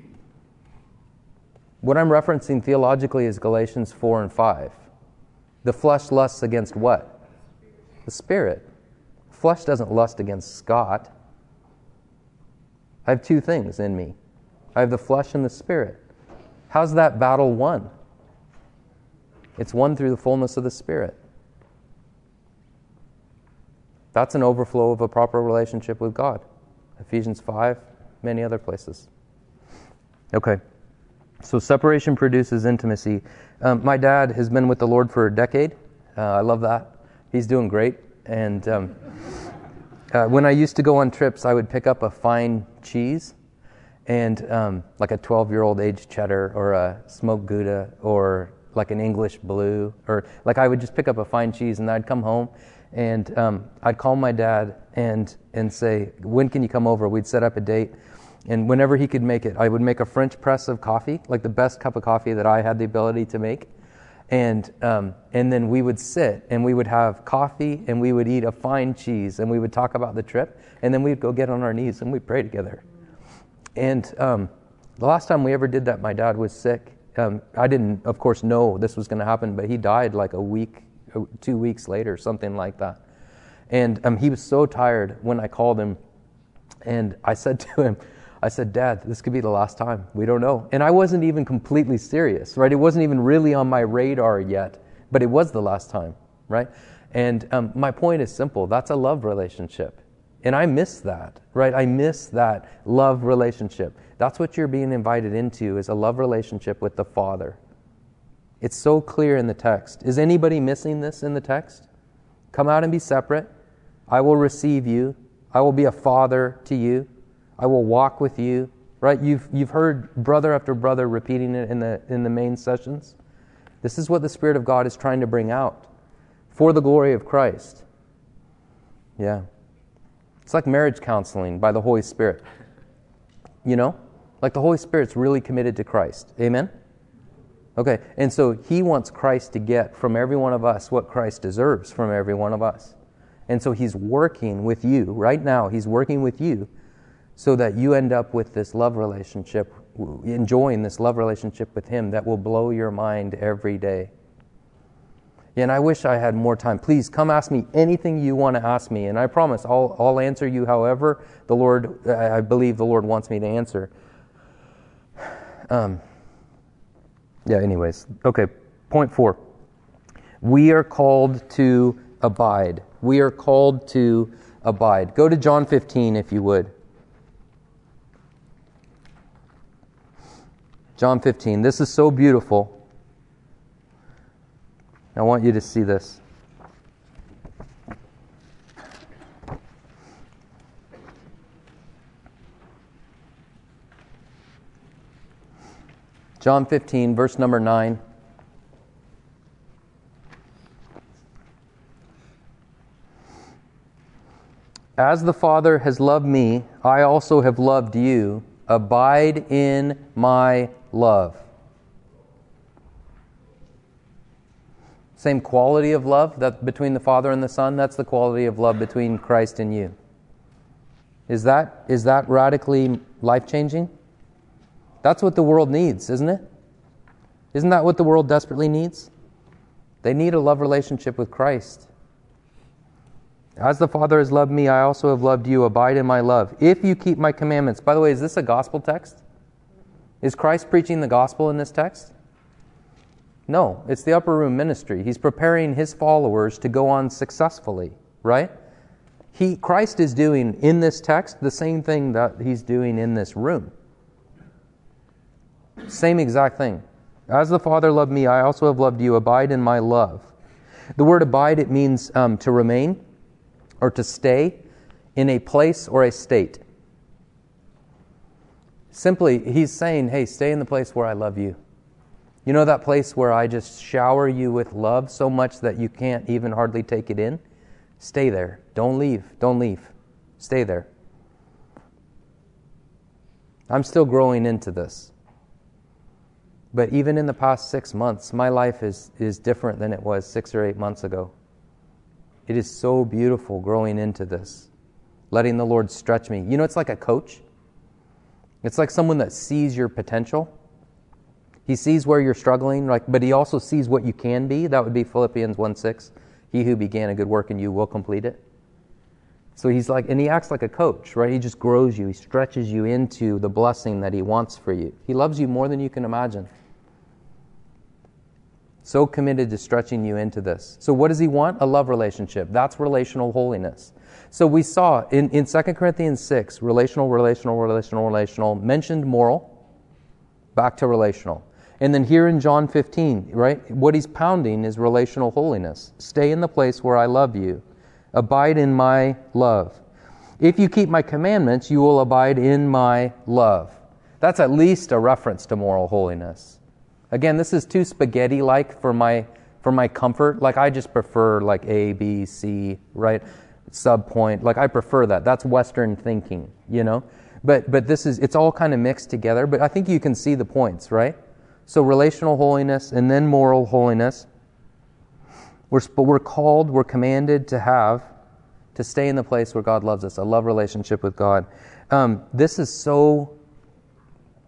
What I'm referencing theologically is Galatians four and five. The flesh lusts against what? The Spirit. Flesh doesn't lust against Scott. I have two things in me. I have the flesh and the Spirit. How's that battle won? It's won through the fullness of the Spirit. That's an overflow of a proper relationship with God. Ephesians five, many other places. Okay, so separation produces intimacy. Um, my dad has been with the Lord for a decade. Uh, I love that. He's doing great. And um, uh, when I used to go on trips, I would pick up a fine cheese, and um, like a twelve-year-old aged cheddar or a smoked Gouda or like an English blue, or like I would just pick up a fine cheese and I'd come home and um, I'd call my dad and and say, when can you come over? We'd set up a date. And whenever he could make it, I would make a French press of coffee, like the best cup of coffee that I had the ability to make. And um, and then we would sit and we would have coffee and we would eat a fine cheese and we would talk about the trip. And then we'd go get on our knees and we'd pray together. And um, the last time we ever did that, my dad was sick. Um, I didn't, of course, know this was going to happen, but he died like a week, two weeks later, something like that. And um, he was so tired when I called him. And I said to him, I said, Dad, this could be the last time. We don't know. And I wasn't even completely serious, right? It wasn't even really on my radar yet, but it was the last time, right? And um, my point is simple. That's a love relationship. And I miss that, right? I miss that love relationship. That's what you're being invited into, is a love relationship with the Father. It's so clear in the text. Is anybody missing this in the text? Come out and be separate. I will receive you. I will be a father to you. I will walk with you. Right? You've you've heard brother after brother repeating it in the in the main sessions. This is what the Spirit of God is trying to bring out for the glory of Christ. Yeah. It's like marriage counseling by the Holy Spirit. You know? Like the Holy Spirit's really committed to Christ. Amen? Okay, and so He wants Christ to get from every one of us what Christ deserves from every one of us. And so He's working with you. Right now, He's working with you so that you end up with this love relationship, enjoying this love relationship with Him that will blow your mind every day. And I wish I had more time. Please come ask me anything you want to ask me, and I promise I'll, I'll answer you however the Lord, I believe the Lord wants me to answer. Um, yeah, anyways. Okay, point four. We are called to abide. We are called to abide. Go to John fifteen if you would. John fifteen. This is so beautiful. I want you to see this. John fifteen, verse number nine. As the Father has loved me, I also have loved you. Abide in my love. Same quality of love that between the Father and the Son, that's the quality of love between Christ and you. Is that is that radically life-changing? That's what the world needs, isn't it? Isn't that what the world desperately needs? They need a love relationship with Christ. As the Father has loved me, I also have loved you. Abide in my love. If you keep my commandments. By the way, is this a gospel text? Is Christ preaching the gospel in this text? No, it's the upper room ministry. He's preparing His followers to go on successfully, right? He, Christ is doing in this text the same thing that He's doing in this room. Same exact thing. As the Father loved me, I also have loved you. Abide in my love. The word abide, it means um, to remain or to stay in a place or a state. Simply, He's saying, hey, stay in the place where I love you. You know that place where I just shower you with love so much that you can't even hardly take it in? Stay there. Don't leave. Don't leave. Stay there. I'm still growing into this. But even in the past six months, my life is, is different than it was six or eight months ago. It is so beautiful growing into this, letting the Lord stretch me. You know, it's like a coach. It's like someone that sees your potential. He sees where you're struggling, like, but He also sees what you can be. That would be Philippians one six. He who began a good work in you will complete it. So He's like, and He acts like a coach, right? He just grows you. He stretches you into the blessing that He wants for you. He loves you more than you can imagine. So committed to stretching you into this. So what does He want? A love relationship. That's relational holiness. So we saw in, in Second Corinthians six, relational, relational, relational, relational, mentioned moral, back to relational. And then here in John fifteen, right, what He's pounding is relational holiness. Stay in the place where I love you. Abide in my love. If you keep my commandments, you will abide in my love. That's at least a reference to moral holiness. Again, this is too spaghetti-like for my for my comfort. Like, I just prefer like A, B, C, right? Subpoint. Like, I prefer that. That's Western thinking, you know? But but this is, it's all kind of mixed together. But I think you can see the points, right? So relational holiness and then moral holiness. We're, we're called, we're commanded to have, to stay in the place where God loves us, a love relationship with God. Um, this is so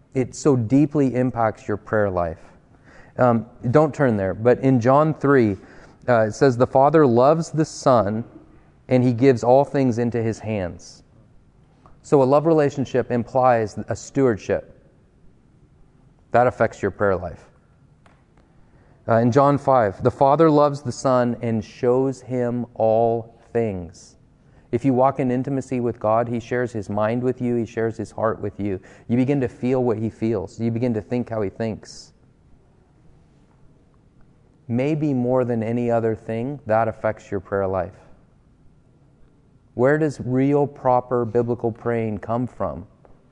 it so deeply impacts your prayer life. Um, don't turn there, but in John three, uh, it says, the Father loves the Son, and He gives all things into His hands. So a love relationship implies a stewardship. That affects your prayer life. Uh, in John five, the Father loves the Son and shows Him all things. If you walk in intimacy with God, He shares His mind with you. He shares His heart with you. You begin to feel what He feels. You begin to think how He thinks. Maybe more than any other thing, that affects your prayer life. Where does real, proper, biblical praying come from?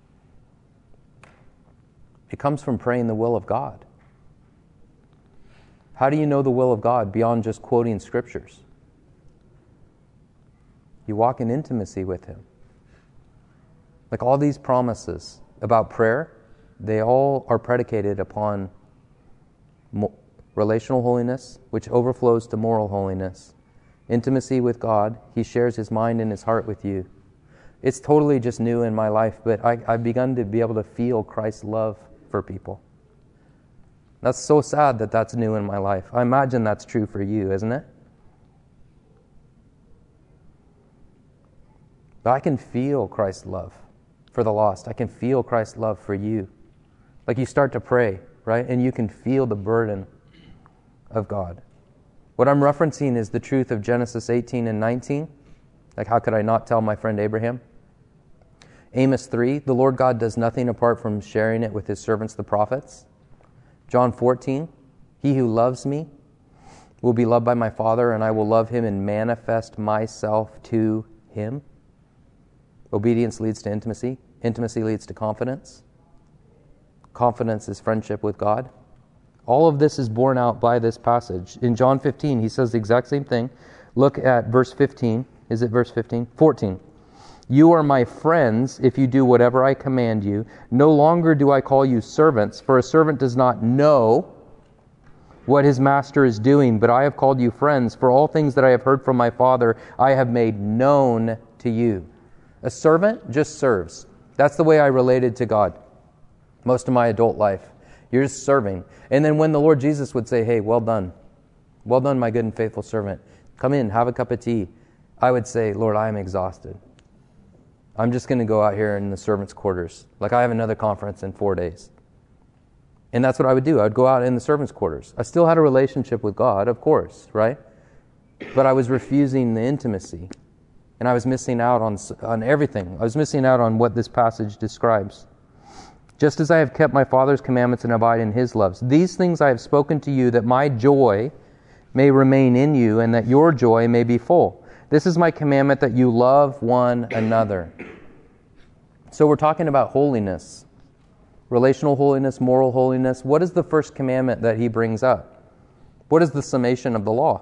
It comes from praying the will of God. How do you know the will of God beyond just quoting scriptures? You walk in intimacy with Him. Like all these promises about prayer, they all are predicated upon mo- relational holiness, which overflows to moral holiness. Intimacy with God, He shares His mind and His heart with you. It's totally just new in my life, but I, I've begun to be able to feel Christ's love for people. That's so sad that that's new in my life. I imagine that's true for you, isn't it? But I can feel Christ's love for the lost. I can feel Christ's love for you. Like you start to pray, right? And you can feel the burden of God. What I'm referencing is the truth of Genesis eighteen and nineteen. Like, how could I not tell my friend Abraham? Amos three, the Lord God does nothing apart from sharing it with His servants, the prophets. John fourteen, he who loves me will be loved by my Father, and I will love him and manifest myself to him. Obedience leads to intimacy. Intimacy leads to confidence. Confidence is friendship with God. All of this is borne out by this passage. In John fifteen, he says the exact same thing. Look at verse fifteen. Is it verse fifteen? fourteen. You are my friends if you do whatever I command you. No longer do I call you servants, for a servant does not know what his master is doing, but I have called you friends, for all things that I have heard from my Father I have made known to you. A servant just serves. That's the way I related to God most of my adult life. You're just serving. And then when the Lord Jesus would say, hey, well done. Well done, my good and faithful servant. Come in, have a cup of tea. I would say, Lord, I am exhausted. I'm just going to go out here in the servants' quarters. Like I have another conference in four days. And that's what I would do. I would go out in the servants' quarters. I still had a relationship with God, of course, right? But I was refusing the intimacy. And I was missing out on, on everything. I was missing out on what this passage describes. Just as I have kept my Father's commandments and abide in His loves, these things I have spoken to you, that my joy may remain in you, and that your joy may be full. This is my commandment, that you love one another. So we're talking about holiness. Relational holiness, moral holiness. What is the first commandment that he brings up? What is the summation of the law?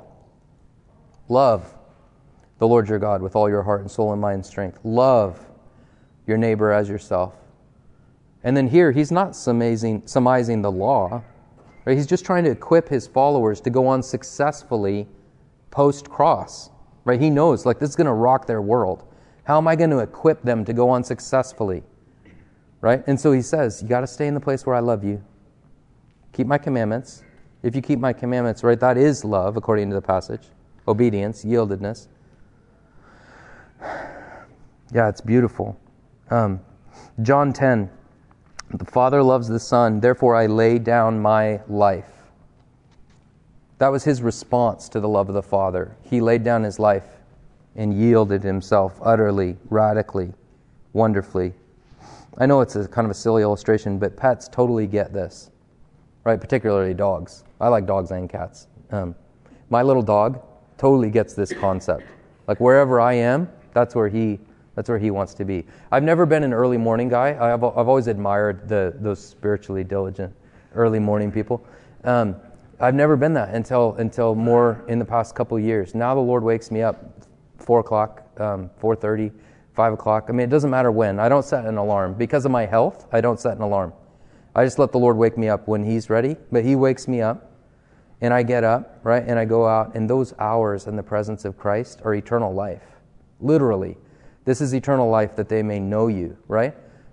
Love the Lord your God with all your heart and soul and mind and strength. Love your neighbor as yourself. And then here, he's not summazing, surmising the law. Right? He's just trying to equip his followers to go on successfully post-cross. Right? He knows, like, this is going to rock their world. How am I going to equip them to go on successfully? Right? And so he says, you got to stay in the place where I love you. Keep my commandments. If you keep my commandments, right, that is love, according to the passage. Obedience, yieldedness. Yeah, it's beautiful. Um, John ten, the Father loves the Son, therefore I lay down my life. That was his response to the love of the Father. He laid down his life and yielded himself utterly, radically, wonderfully. I know it's a kind of a silly illustration, but pets totally get this, right? Particularly dogs. I like dogs and cats. Um, my little dog totally gets this concept. Like wherever I am, that's where he that's where he wants to be. I've never been an early morning guy. I've I've always admired the those spiritually diligent early morning people. Um, I've never been that until until more in the past couple of years. Now the Lord wakes me up four o'clock, um, four thirty, five o'clock. I mean, it doesn't matter when. I don't set an alarm because of my health. I don't set an alarm. I just let the Lord wake me up when He's ready. But He wakes me up, and I get up, right, and I go out. And those hours in the presence of Christ are eternal life, literally. This is eternal life, that they may know you, right?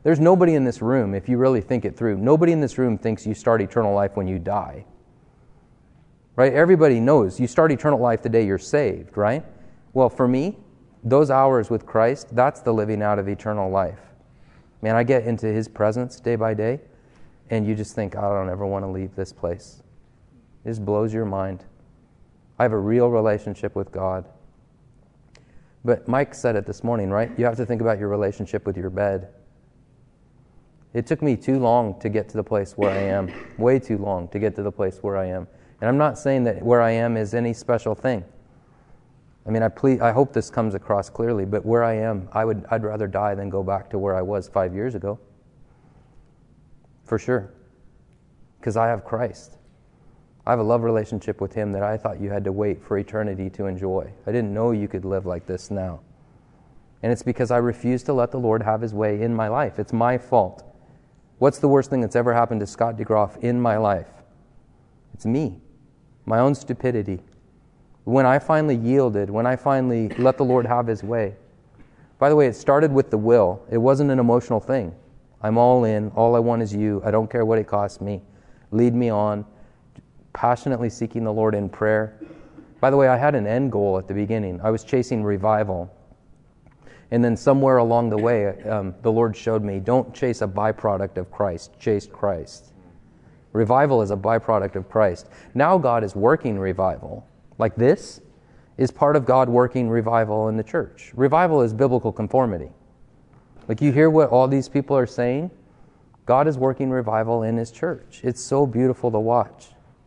There's nobody in this room, if you really think it through, nobody in this room thinks you start eternal life when you die. Right? Everybody knows you start eternal life the day you're saved, right? Well, for me, those hours with Christ, that's the living out of eternal life. Man, I get into His presence day by day, and you just think, I don't ever want to leave this place. It just blows your mind. I have a real relationship with God. But Mike said it this morning, right? You have to think about your relationship with your bed. It took me too long to get to the place where I am, way too long to get to the place where I am. And I'm not saying that where I am is any special thing. I mean, I plead, I hope this comes across clearly, but where I am, I would, I'd rather die than go back to where I was five years ago. For sure. Because I have Christ. I have a love relationship with Him that I thought you had to wait for eternity to enjoy. I didn't know you could live like this now. And it's because I refuse to let the Lord have His way in my life. It's my fault. What's the worst thing that's ever happened to Scott DeGroff in my life? It's me. My own stupidity. When I finally yielded, when I finally let the Lord have His way. By the way, it started with the will. It wasn't an emotional thing. I'm all in. All I want is you. I don't care what it costs me. Lead me on. Passionately seeking the Lord in prayer. By the way, I had an end goal at the beginning. I was chasing revival. And then somewhere along the way, um, the Lord showed me, don't chase a byproduct of Christ. Chase Christ. Revival is a byproduct of Christ. Now God is working revival. Like this is part of God working revival in the church. Revival is biblical conformity. Like you hear what all these people are saying? God is working revival in His church. It's so beautiful to watch.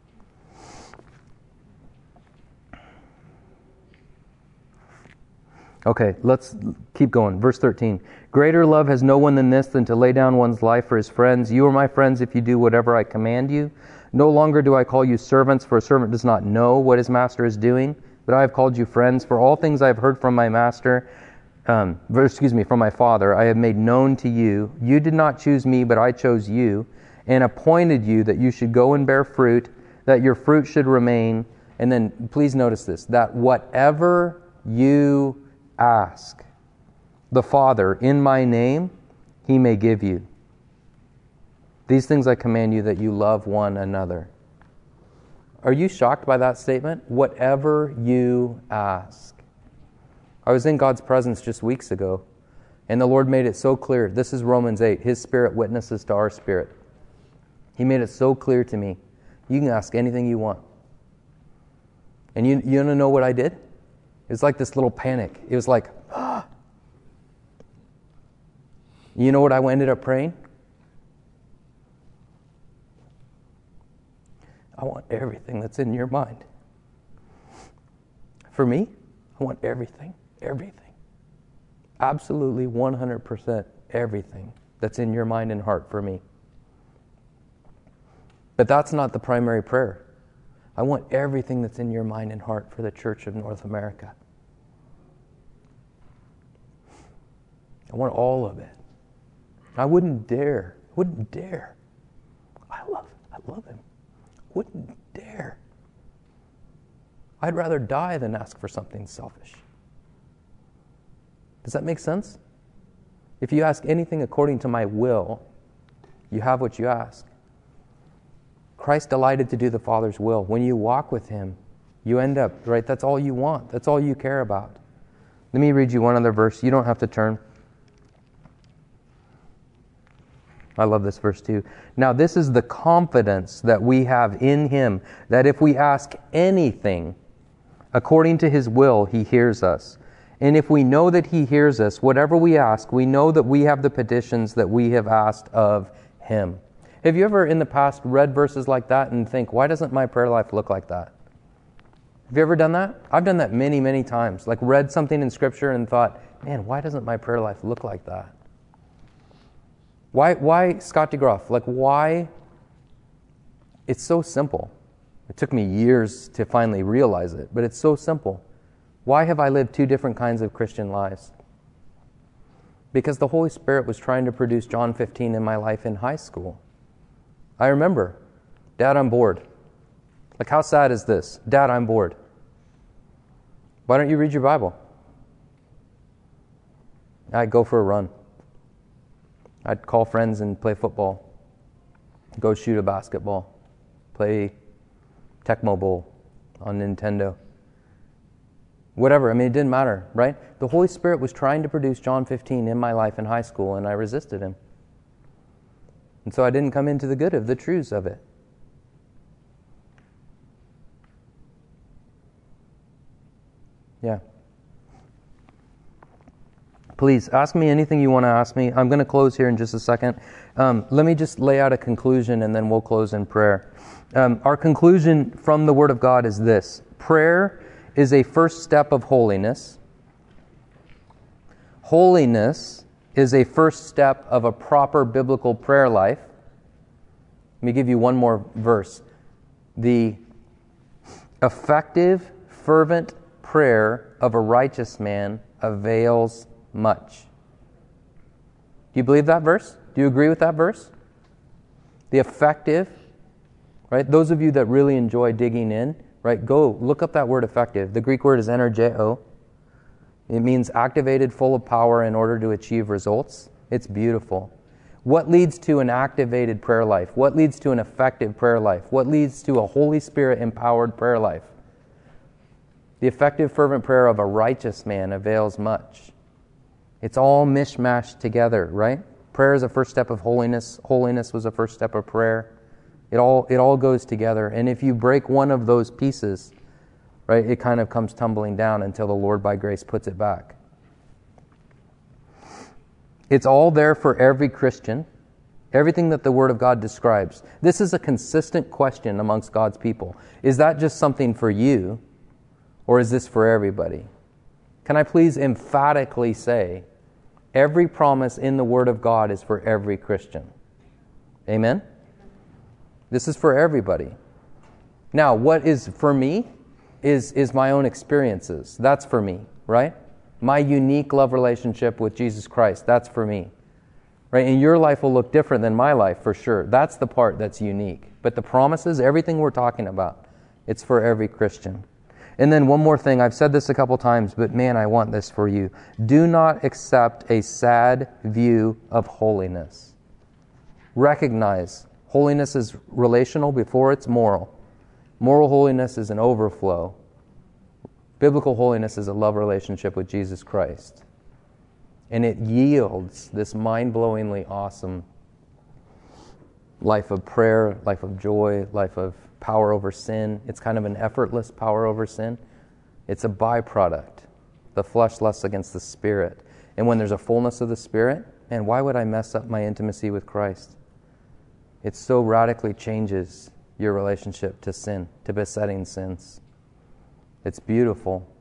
Okay, let's keep going. Verse thirteen. Greater love has no one than this, than to lay down one's life for his friends. You are my friends if you do whatever I command you. No longer do I call you servants, for a servant does not know what his master is doing, but I have called you friends. For all things I have heard from my master, um, excuse me, from my Father, I have made known to you. You did not choose me, but I chose you, and appointed you that you should go and bear fruit, that your fruit should remain. And then, please notice this, that whatever you ask the Father in my name, He may give you. These things I command you, that you love one another. Are you shocked by that statement? Whatever you ask. I was in God's presence just weeks ago, and the Lord made it so clear. This is Romans eight. His Spirit witnesses to our spirit. He made it so clear to me. You can ask anything you want. And you, you want to know what I did? It was like this little panic. It was like, ah. You know what I ended up praying? I want everything that's in your mind. For me, I want everything, everything. Absolutely one hundred percent everything that's in your mind and heart for me. But that's not the primary prayer. I want everything that's in your mind and heart for the Church of North America. I want all of it. I wouldn't dare, wouldn't dare. I love, I love Him. Wouldn't dare. I'd rather die than ask for something selfish. Does that make sense? If you ask anything according to my will, you have what you ask. Christ delighted to do the Father's will. When you walk with Him, you end up, right, that's all you want. That's all you care about. Let me read you one other verse. You don't have to turn. I love this verse too. Now this is the confidence that we have in Him, that if we ask anything according to His will, He hears us. And if we know that He hears us, whatever we ask, we know that we have the petitions that we have asked of Him. Have you ever in the past read verses like that and think, why doesn't my prayer life look like that? Have you ever done that? I've done that many, many times. Like read something in Scripture and thought, man, why doesn't my prayer life look like that? Why, why Scott DeGroff? Like, why? It's so simple. It took me years to finally realize it, but it's so simple. Why have I lived two different kinds of Christian lives? Because the Holy Spirit was trying to produce John fifteen in my life in high school. I remember, Dad, I'm bored. Like, how sad is this? Dad, I'm bored. Why don't you read your Bible? I'd go for a run. I'd call friends and play football, go shoot a basketball, play Tecmo Bowl on Nintendo. Whatever, I mean, it didn't matter, right? The Holy Spirit was trying to produce John fifteen in my life in high school, and I resisted Him. And so I didn't come into the good of the truths of it. Yeah. Please, ask me anything you want to ask me. I'm going to close here in just a second. Um, let me just lay out a conclusion, and then we'll close in prayer. Um, our conclusion from the Word of God is this. Prayer is a first step of holiness. Holiness is a first step of a proper biblical prayer life. Let me give you one more verse. The effective, fervent prayer of a righteous man avails much. Do you believe that verse? Do you agree with that verse? The effective, right? Those of you that really enjoy digging in, right? Go look up that word effective. The Greek word is energeo. It means activated, full of power in order to achieve results. It's beautiful. What leads to an activated prayer life? What leads to an effective prayer life? What leads to a Holy Spirit empowered prayer life? The effective, fervent prayer of a righteous man avails much. It's all mishmashed together, right? Prayer is a first step of holiness. Holiness was a first step of prayer. It all it all goes together. And if you break one of those pieces, right, it kind of comes tumbling down until the Lord by grace puts it back. It's all there for every Christian. Everything that the Word of God describes. This is a consistent question amongst God's people. Is that just something for you, or is this for everybody? Can I please emphatically say, every promise in the Word of God is for every Christian. Amen? This is for everybody. Now, what is for me is, is my own experiences. That's for me, right? My unique love relationship with Jesus Christ, that's for me. Right? And your life will look different than my life, for sure. That's the part that's unique. But the promises, everything we're talking about, it's for every Christian. And then one more thing, I've said this a couple times, but man, I want this for you. Do not accept a sad view of holiness. Recognize holiness is relational before it's moral. Moral holiness is an overflow. Biblical holiness is a love relationship with Jesus Christ. And it yields this mind-blowingly awesome life of prayer, life of joy, life of power over sin. It's kind of an effortless power over sin. It's a byproduct. The flesh lusts against the Spirit. And when there's a fullness of the Spirit, man, why would I mess up my intimacy with Christ? It so radically changes your relationship to sin, to besetting sins. It's beautiful.